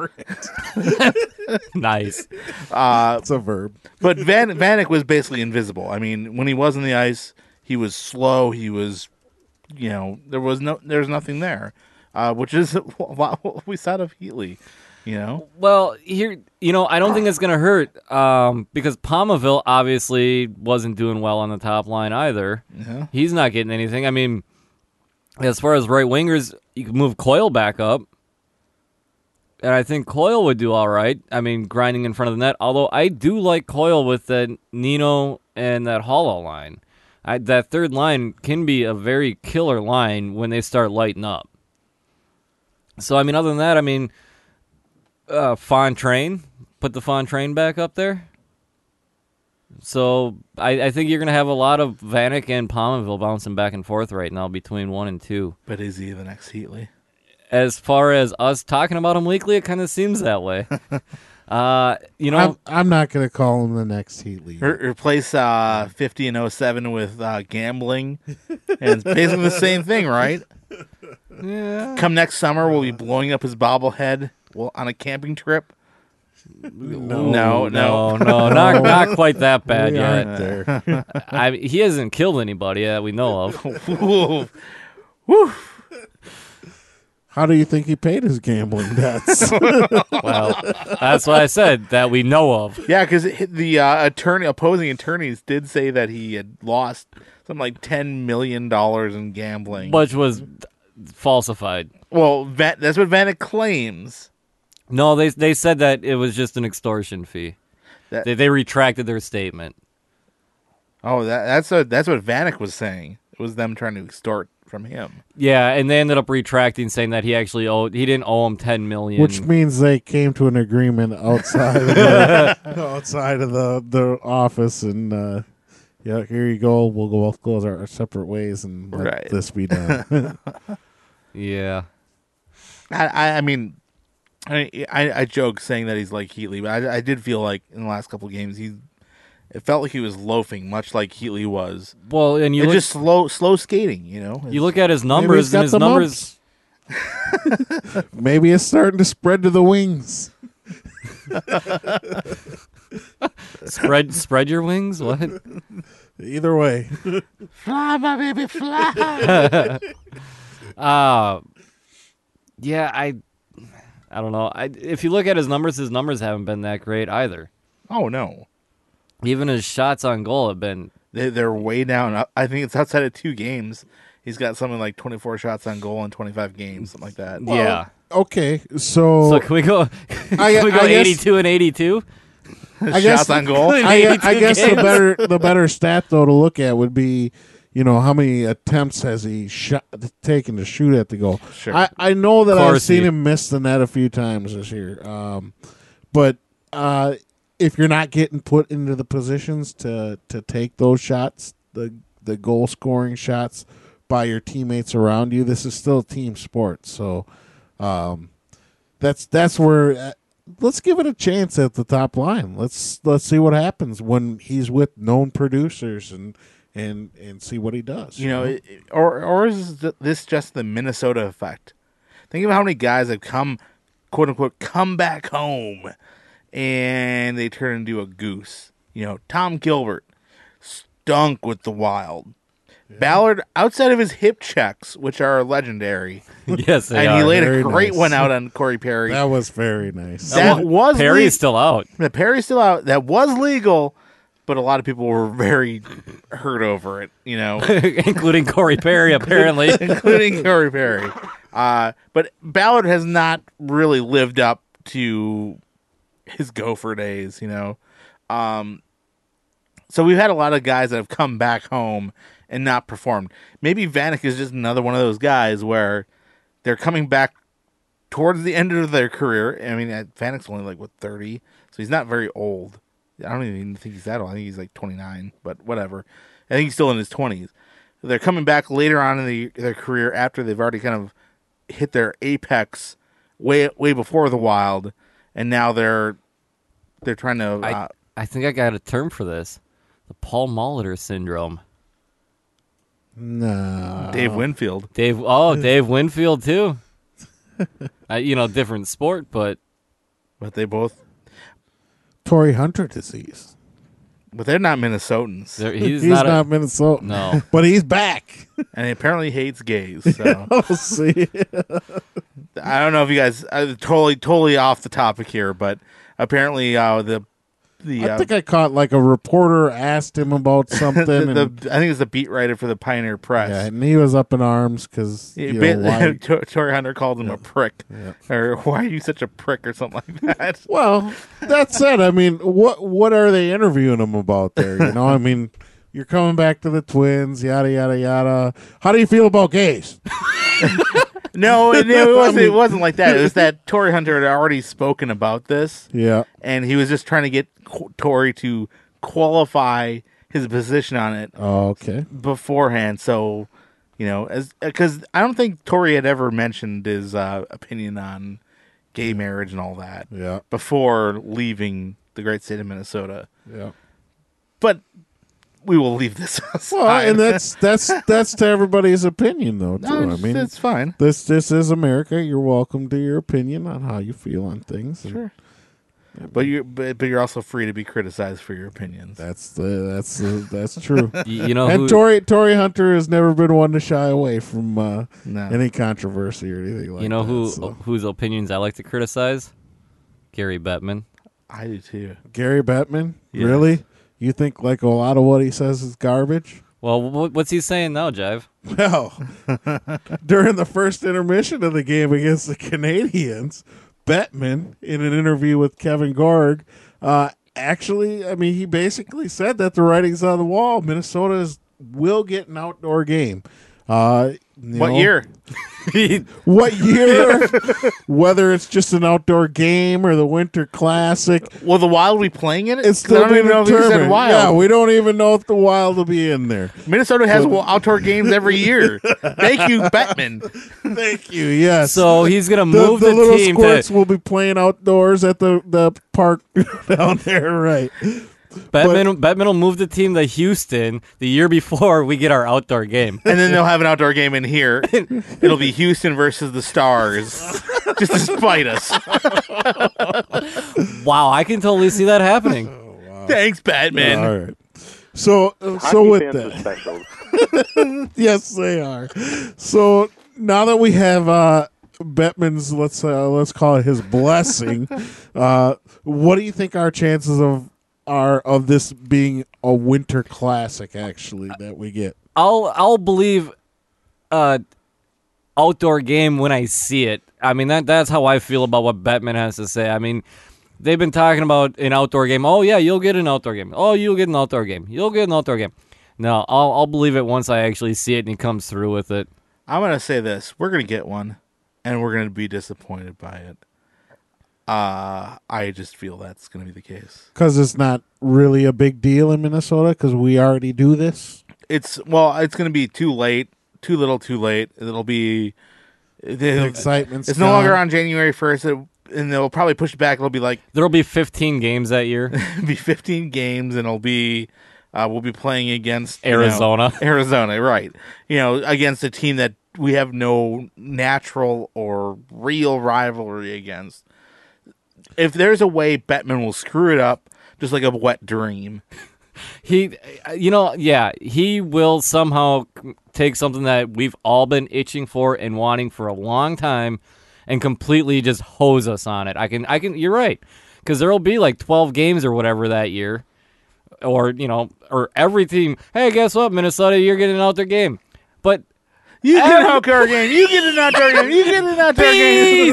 Nice. It's a verb. but Van Vanek was basically invisible. I mean, when he was on the ice, he was slow. He was, you know, there was no, there was nothing there, uh, which is a lot what we saw of Heatley. You know, Well, here, you know, I don't think it's going to hurt um, because Palmaville obviously wasn't doing well on the top line either. Yeah. He's not getting anything. I mean, as far as right wingers, you can move Coyle back up. And I think Coyle would do all right. I mean, grinding in front of the net. Although I do like Coyle with the Nino and that Hollow line. I, that third line can be a very killer line when they start lighting up. So, I mean, other than that, I mean, uh, Fontraine, put the Fontraine back up there. So, I, I think you're going to have a lot of Vanek and Pominville bouncing back and forth right now between one and two. But is he the next Heatley? As far as us talking about him weekly, it kind of seems that way. uh, you know, I'm, I'm not going to call him the next Heat leader. Re- replace uh, fifty and oh seven with uh, gambling. And it's basically the same thing, right? yeah. Come next summer, we'll be blowing up his bobblehead well, on a camping trip. No, No, no, no, not not quite that bad we yet. aren't there. I he hasn't killed anybody that we know of. Woo. Woo. How do you think he paid his gambling debts? Well, that's what I said that we know of. Yeah, because the uh, attorney, opposing attorneys did say that he had lost something like ten million dollars in gambling. Which was falsified. Well, Van- that's what Vanek claims. No, they they said that it was just an extortion fee. That- They, they retracted their statement. Oh, that, that's what that's what Vanek was saying. It was them trying to extort from him. Yeah, and they ended up retracting, saying that he actually owed he didn't owe him ten million. Which means they came to an agreement outside of the, outside of the, the office, and uh, yeah, here you go. We'll go both go our, our separate ways and let Right. this be done. yeah, I, I, I mean, I, I I joke saying that he's like Heatley, but I, I did feel like in the last couple of games he, it felt like he was loafing, much like Heatley was. well, and you It's look, just slow slow skating, you know. you look at his Maybe numbers, he's got and his the numbers. mumps. Maybe it's starting to spread to the wings. Spread spread your wings. What? Either way, Fly, my baby, fly. Uh yeah, I I don't know. I if you look at his numbers, his numbers haven't been that great either. Oh no, Even his shots on goal have been they, they're way down. I think it's outside of two games. He's got something like twenty-four shots on goal in twenty-five games, something like that. yeah. okay. So, So can we go? Can I- we go I guess- eighty-two and eighty-two? I Shots guess on goal. In I, eighty-two I guess the games? better the better stat though to look at would be, you know, how many attempts has he shot taken to shoot at the goal. Sure. I, I know that I've Corsi. seen him miss the net a few times this year, um, but uh, if you're not getting put into the positions to, to take those shots, the the goal scoring shots by your teammates around you, this is still a team sport. So um, that's that's where. Uh, Let's give it a chance at the top line. Let's let's see what happens when he's with known producers and and and see what he does. You know, it, it- or or is this just the Minnesota effect? Think of how many guys have come, quote unquote, come back home, and they turn into a goose. You know, Tom Gilbert stunk with the Wild. Ballard, outside of his hip checks, which are legendary, Yes, they and are. he laid Very a great nice. one out on Corey Perry. that was very nice. That Well, was Perry's le- still out. the Perry's still out. That was legal, but a lot of people were very hurt over it. You know, Including Corey Perry, apparently. including Corey Perry. Uh, but Ballard has not really lived up to his Gopher days, you know. Um, so we've had a lot of guys that have come back home and not performed. Maybe Vanek is just another one of those guys where they're coming back towards the end of their career. I mean, uh, Vanek's only like, what, thirty? So he's not very old. I don't even think he's that old. I think he's like twenty-nine, but whatever. I think he's still in his twenties. They're coming back later on in the, their career after they've already kind of hit their apex way way before the Wild, and now they're they're trying to. I, Uh, I think I got a term for this. The Paul Molitor syndrome. No, Dave Winfield. Dave oh, Dave Winfield too. uh, you know, different sport, but But they both, Torrey Hunter disease. but they're not Minnesotans, there- He's, he's, not, not, a, Minnesota, no. but he's back. and he apparently hates gays. So We'll see. I don't know if you guys uh, totally totally off the topic here, but apparently uh, the the. I uh, think I caught like a reporter asked him about something. the, and, the I think it's the beat writer for the Pioneer Press. yeah, and he was up in arms because Yeah, you know, ba- why- Tor- Tory Hunter called him a prick, Yeah. or why are you such a prick, or something like that. Well, that said, I mean, what what are they interviewing him about there? You know, I mean, you're coming back to the Twins, yada yada yada. How do you feel about gays? No, it, it wasn't. I mean- it wasn't like that. It was that Tory Hunter had already spoken about this, Yeah, and he was just trying to get Qu- Tory to qualify his position on it oh, okay. beforehand. So, you know, as because I don't think Tory had ever mentioned his uh, opinion on gay marriage and all that Yeah, before leaving the great state of Minnesota. yeah. But we will leave this aside. Well, and that's that's that's to everybody's opinion, though. Too. No, I it's, mean, it's fine. this this is America. You're welcome to your opinion on how you feel on things. and Sure. But you but, but you're also free to be criticized for your opinions. That's the that's the, that's true. You, you know And who? Tory Tory Hunter has never been one to shy away from uh, No. any controversy or anything like that. you know who? so. Whose opinions I like to criticize? Gary Bettman. I do too. Gary Bettman, Yes. really? You think like a lot of what he says is garbage? Well, wh- what's he saying now, Jive? Well, during the first intermission of the game against the Canadians, Bettman, in an interview with Kevin Gorg, uh, actually, I mean, he basically said that the writing's on the wall. Minnesota is, will get an outdoor game. Uh, you What know, year? What year? Whether it's just an outdoor game or the Winter Classic, Will the Wild be playing in it? it's 'Cause I still don't being even know if you said determined. Wild. Yeah, we don't even know if the Wild will be in there. Minnesota has outdoor games every year. Thank you, Bettman. Thank you. Yes. So he's gonna the, move the the, little team squirts to will be playing outdoors at the, the park down there, right? Bettman. Bettman will move the team to Houston the year before we get our outdoor game. And then they'll have an outdoor game in here. It'll be Houston versus the Stars. Just to spite us. Wow, I can totally see that happening. Thanks, Batman. All right. So, uh, Hockey so with fans that, are special. yes, they are. So now that we have uh, Bettman's, let's uh, let's call it his blessing. uh, what do you think our chances of are of this being a winter classic? Actually, that we get. I'll I'll believe uh outdoor game when I see it. I mean that that's how I feel about what Bettman has to say. I mean, they've been talking about an outdoor game. Oh yeah, you'll get an outdoor game. Oh, you'll get an outdoor game. You'll get an outdoor game. No, I'll I'll believe it once I actually see it and he comes through with it. I'm going to say this. We're going to get one, and we're going to be disappointed by it. Uh, I just feel that's going to be the case. Because it's not really a big deal in Minnesota because we already do this. It's, well, it's going to be too late. Too little, too late. It'll be... The excitement's It's no longer gone. on January first, it, and they'll probably push it back. It'll be like There'll be fifteen games that year. it'll be fifteen games, and it'll be uh, we'll be playing against you Arizona. know, Arizona, right? You know, against a team that we have no natural or real rivalry against. If there's a way Bettman will screw it up, just like a wet dream. He, you know, yeah, he will somehow take something that we've all been itching for and wanting for a long time, and completely just hose us on it. I can, I can. You're right, because there'll be like twelve games or whatever that year, or you know, or every team. Hey, guess what, Minnesota, you're getting an outdoor game, but You get Every- an outdoor game. You get an outdoor game. You get an outdoor game.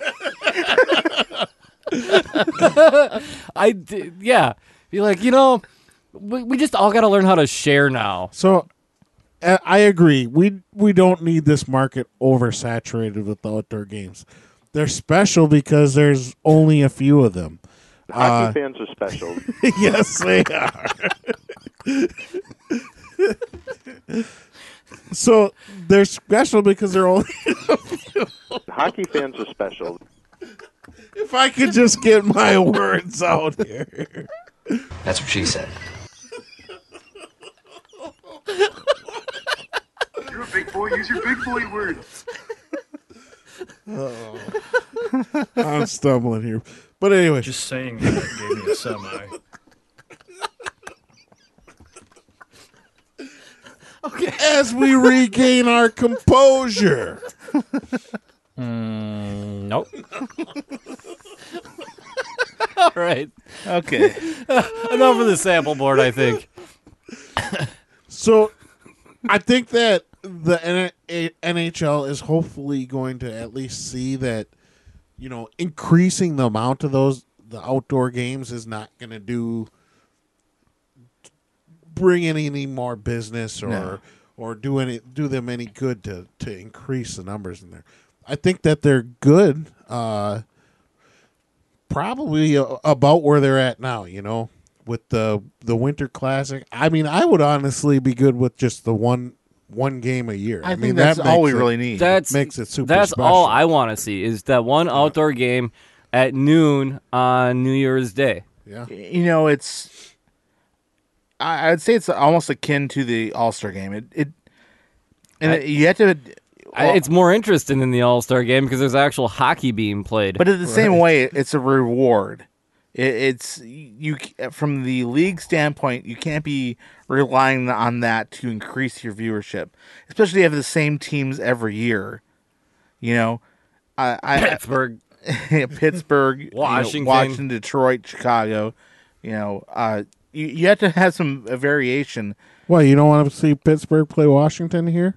Bees! I, d- yeah, be like, you know, we, we just all got to learn how to share now. So uh, I agree. We we don't need this market oversaturated with outdoor games. They're special because there's only a few of them. Hockey Uh, fans are special. Yes, they are. So they're special because they're only. Hockey fans are special. If I could just get my words out here. That's what she said. You're a big boy. Use your big boy words. I'm stumbling here. But anyway. Just saying that gave me a semi. As we regain our composure. Nope. All right. Okay. Enough of the sample board, I think. So, I think that the N H L is hopefully going to at least see that, you know, increasing the amount of those the outdoor games is not going to do bring in any more business or No. or do any do them any good to to increase the numbers in there. I think that they're good, uh, probably uh, about where they're at now. You know, with the the Winter Classic. I mean, I would honestly be good with just the one one game a year. I, I, think mean, that's that all we makes it- really need. That's makes it super That's special. all I want to see is that one outdoor game at noon on New Year's Day. Yeah. you know, it's. I, I'd say it's almost akin to the All Star game. It, it and I- it, you have to. I, it's more interesting than the All Star game because there's actual hockey being played. But in the same way, it's a reward. It, it's you from the league standpoint. You can't be relying on that to increase your viewership, especially if you have the same teams every year. You know, I, I Pittsburgh. Pittsburgh, you know, Washington. Washington, Detroit, Chicago. You know, uh, you you have to have some uh, variation. Well, you don't want to see Pittsburgh play Washington here?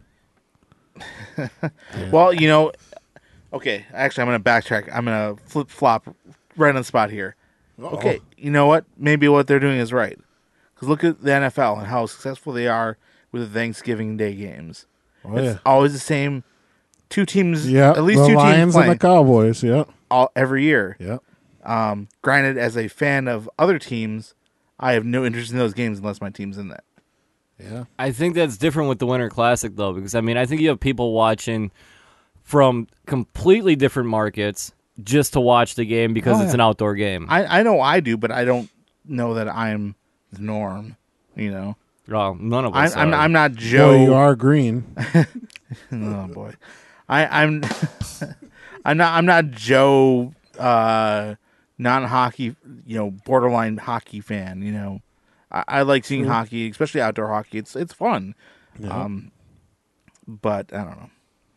Well, you know, okay. Actually, I'm going to backtrack. I'm going to flip flop right on the spot here. Okay, you know what? Maybe what they're doing is right. Because look at the N F L and how successful they are with the Thanksgiving Day games. Oh, it's yeah. always the same two teams. Yeah, at least the two Lions teams and playing the Cowboys. Yeah, all every year. yeah. Um, granted, as a fan of other teams, I have no interest in those games unless my team's in that. Yeah. I think that's different with the Winter Classic, though, because, I mean, I think you have people watching from completely different markets just to watch the game because Oh, it's yeah. an outdoor game. I, I know I do, but I don't know that I'm the norm. You know, Well, none of I'm us I'm, are. I'm not Joe, Joe. you are green. Oh boy, I, I'm I'm not I'm not Joe, uh, non-hockey, you know, borderline hockey fan. You know, I, I like seeing hockey, especially outdoor hockey. It's it's fun, um, but I don't know.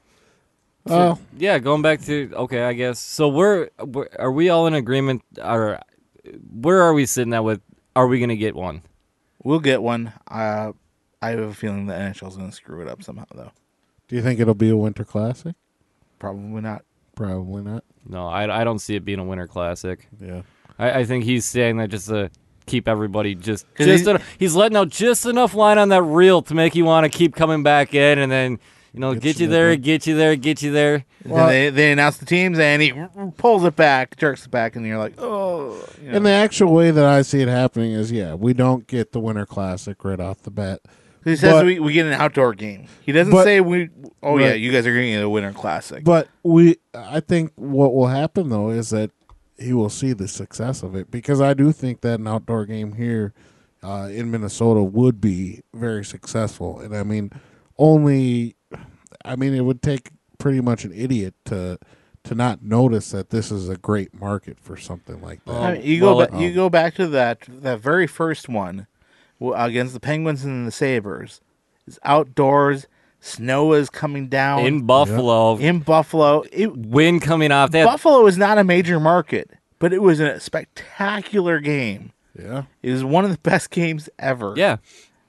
Oh, Yeah, going back to okay, I guess. So we're, we're are we all in agreement? Or where are we sitting at with? Are we going to get one? We'll get one. Uh, I have a feeling the N H L is going to screw it up somehow, though. do you think it'll be a Winter Classic? Probably not. Probably not. No, I, I don't see it being a Winter Classic. Yeah. I, I think he's saying that just to keep everybody just 'Cause just he- en- he's letting out just enough line on that reel to make you want to keep coming back in, and then you know Get get you you there, there. get you there, get you there. Well- then they they announce the teams, and he pulls it back, jerks it back, and you're like, oh. You know. And the actual way that I see it happening is, yeah, we don't get the Winter Classic right off the bat. He says but- we, we get an outdoor game. He doesn't but- say we. Oh yeah, Right. you guys are getting the Winter Classic. But we, I think what will happen though is that he will see the success of it, because I do think that an outdoor game here uh, in Minnesota would be very successful. And I mean, only, I mean, it would take pretty much an idiot to to not notice that this is a great market for something like that. I mean, you go well, ba- you go back to that that very first one w- against the Penguins and the Sabres. It's outdoors. Snow is coming down In Buffalo, in Buffalo. It, wind coming off. That Buffalo is not a major market, but it was a spectacular game. Yeah. It was one of the best games ever. yeah,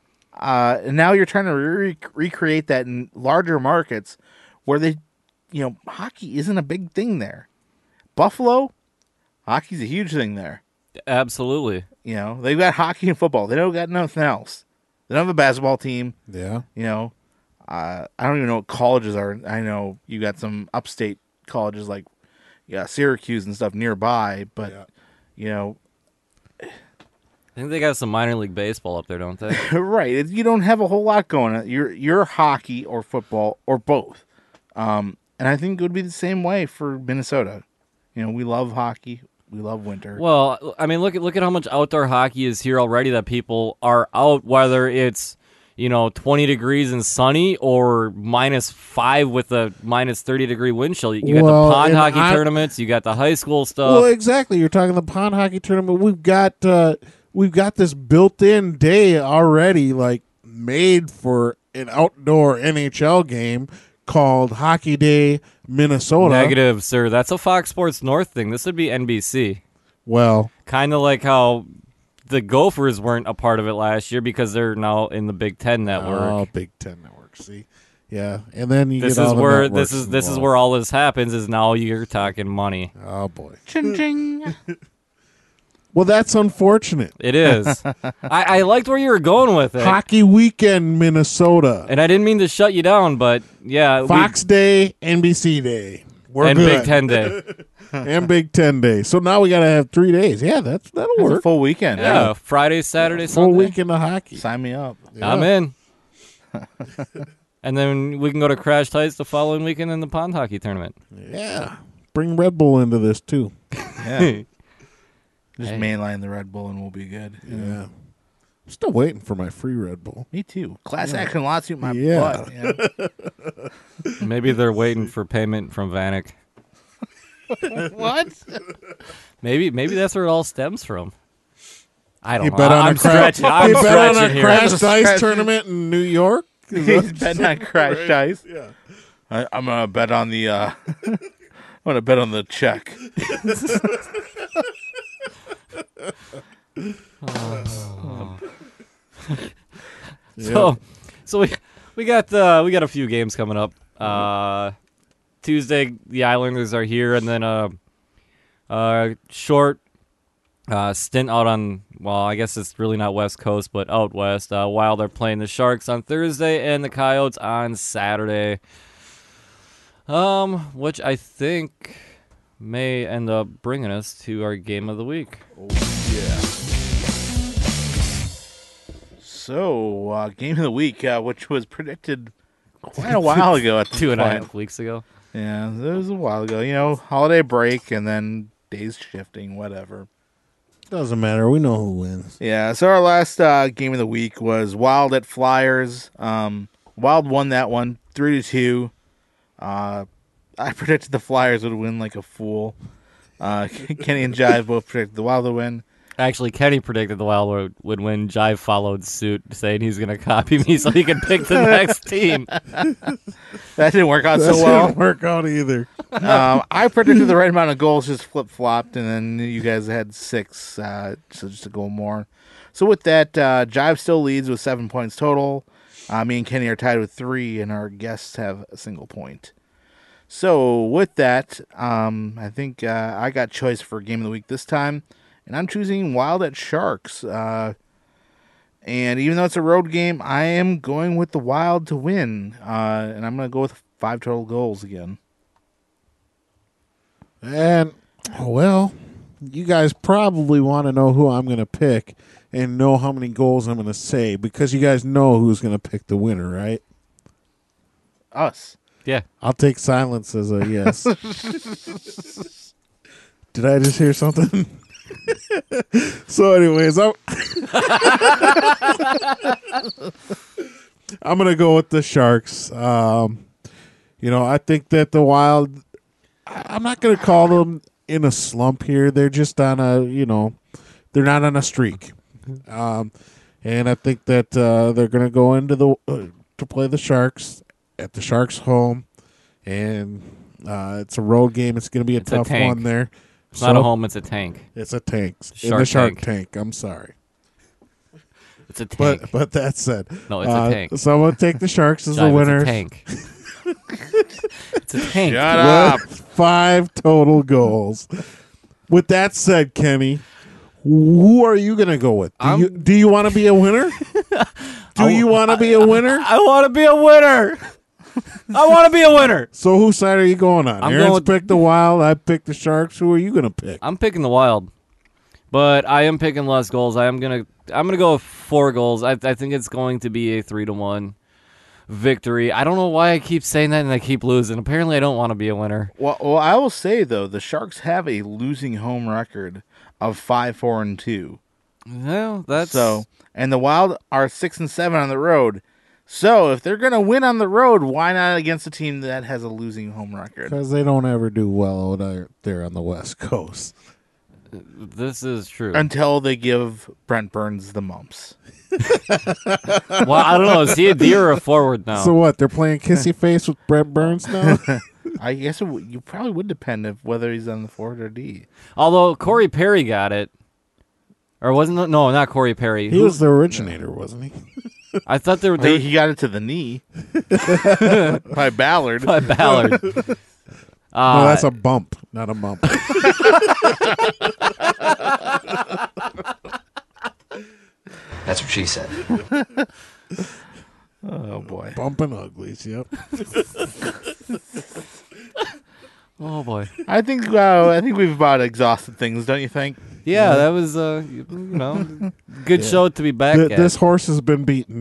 Uh, and now you're trying to re- recreate that in larger markets where they, you know, hockey isn't a big thing there. Buffalo, hockey's a huge thing there. absolutely. You know, they've got hockey and football. They don't got nothing else. They don't have a basketball team. Yeah. You know, uh, I don't even know what colleges are. I know you got some upstate colleges like yeah, Syracuse and stuff nearby, but Yeah. you know, I think they got some minor league baseball up there, don't they? right? it- You don't have a whole lot going on. You're you're hockey or football or both, um, and I think it would be the same way for Minnesota. You know, we love hockey. We love winter. Well, I mean, look at look at how much outdoor hockey is here already. That people are out, whether it's you know twenty degrees and sunny or minus five with a minus thirty degree wind chill. You got Well, the pond and hockey I- tournaments. You got the high school stuff. Well, exactly. You're talking the pond hockey tournament. We've got uh, we've got this built-in day already, like made for an outdoor N H L game called Hockey Day Minnesota. Negative, sir. That's a Fox Sports North thing. This would be N B C. Well, Kind of like how the Gophers weren't a part of it last year because they're now in the Big Ten network. oh, Big Ten network. See, yeah, and then you this get is all the where networks this is this is involved. where all this happens. Is now you're talking money. Oh boy. Ching ching. Well, that's unfortunate. It is. I, I liked where you were going with it, Hockey weekend, Minnesota. and I didn't mean to shut you down, but yeah, we- Fox Day, N B C Day. We're and good. Big Ten Day. and Big Ten Day. So now we got to have three days. Yeah, that's that'll It's a work. full weekend. Yeah, Friday, Saturday, Full Sunday. weekend of hockey. Sign me up. Yeah. I'm in. And then we can go to Crash Tights the following weekend in the pond hockey tournament. Yeah. Bring Red Bull into this too. Yeah. Just Hey. mainline the Red Bull and we'll be good. Yeah. I'm still waiting for my free Red Bull. Me too. Class action lawsuit my Yeah. butt. Yeah. Maybe they're waiting for payment from Vanek. What? Maybe maybe that's where it all stems from. I don't He know. bet on I'm a cra- stretching. I'm he bet on stretching a here. Crash That's Dice stretching. tournament in New York. Is He's that- betting on crash dice. Yeah. I, I'm gonna bet on the. Uh, I'm gonna bet on the check. So, so we we got uh, we got a few games coming up. Uh, Tuesday, the Islanders are here, and then a uh, uh, short uh, stint out on. Well, I guess it's really not West Coast, but out west. Uh, while they're playing the Sharks on Thursday and the Coyotes on Saturday. Um, which I think may end up bringing us to our game of the week. So, uh, game of the week, uh, which was predicted quite a while ago at this Two and a point. half weeks ago. Yeah, it was a while ago. You know, holiday break and then days shifting, whatever. Doesn't matter. We know who wins. Yeah, so our last uh, game of the week was Wild at Flyers. Um, Wild won that one, three to two. Uh, I predicted the Flyers would win like a fool. Uh, Kenny and Jive both predicted the Wild to win. Actually, Kenny predicted the Wild would, would win. Jive followed suit, saying he's going to copy me so he can pick the next team. That didn't work out That so well. didn't work out either. um, I predicted the right amount of goals, just flip flopped, and then you guys had six, uh, so just a goal more. So with that, uh, Jive still leads with seven points total. Uh, me and Kenny are tied with three, and our guests have a single point. So with that, um, I think uh, I got choice for game of the week this time, and I'm choosing Wild at Sharks. Uh, and even though it's a road game, I am going with the Wild to win, uh, and I'm going to go with five total goals again. And, well, you guys probably want to know who I'm going to pick and know how many goals I'm going to say because you guys know who's going to pick the winner, right? Us. Yeah. I'll take silence as a yes. Did I just hear something? So, anyways, I'm, I'm going to go with the Sharks. Um, you know, I think that the Wild, I- I'm not going to call them in a slump here. They're just on a, you know, they're not on a streak. Um, and I think that uh, they're going to go into the uh, to play the Sharks at the Sharks' home, and uh, it's a road game. It's going to be a It's a tough tank. one there. It's not a home, it's a tank. It's a tank. in Shark the Shark Tank. tank. I'm sorry, It's a tank. but but that said, No, it's a uh, tank. So I'm going to take the Sharks as the Jive, winners. It's a tank. It's a tank. Shut up. With five total goals. With that said, Kenny, who are you going to go with? Do I'm- you, do you want to be a winner? Do you want to be a winner? I want to be a winner. I want to be a winner. So whose side are you going on? I'm Aaron's going with- picked the Wild. I picked the Sharks. Who are you going to pick? I'm picking the Wild, but I am picking less goals. I am gonna I'm gonna go with four goals. I I think it's going to be a three to one victory. I don't know why I keep saying that and I keep losing. Apparently, I don't want to be a winner. Well, well, I will say though, the Sharks have a losing home record of five, four, and two. No, that's So, and the Wild are six and seven on the road. So, if they're gonna win on the road, why not against a team that has a losing home record? Because they don't ever do well out there- there on the West Coast. This is true. Until they give Brent Burns the mumps. Well, I don't know. Is he a D or a forward now? So what? They're playing kissy face with Brett Burns now. I guess it w- you probably would depend if whether he's on the forward or D. Although Corey Perry got it. Or wasn't it? No, not Corey Perry. He Who- was the originator, wasn't he? I thought they were He, they he got it to the knee by Ballard. by Ballard. Uh, No, that's a bump, not a bump. That's what she said. Oh boy. Bumping uglies, yep. oh boy. I think uh, I think we've about exhausted things, don't you think? Yeah, that was uh, you know, good show to be back Th- at. this horse has been beaten.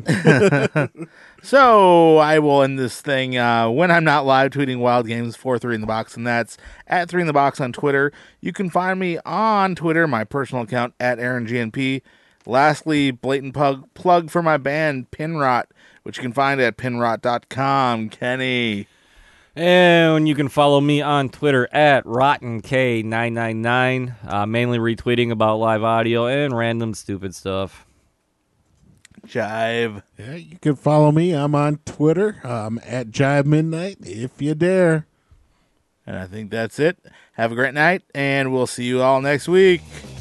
So I will end this thing uh, when I'm not live tweeting Wild Games for Three in the Box, and that's at Three in the Box on Twitter. You can find me on Twitter, my personal account at Aaron G N P. Lastly, blatant plug plug for my band Pinrot, which you can find at pinrot dot com. Kenny. And you can follow me on Twitter at Rotten K nine nine nine, uh, mainly retweeting about live audio and random stupid stuff. Jive. Yeah, you can follow me. I'm on Twitter. I'm at Jive Midnight, if you dare. And I think that's it. Have a great night, and we'll see you all next week.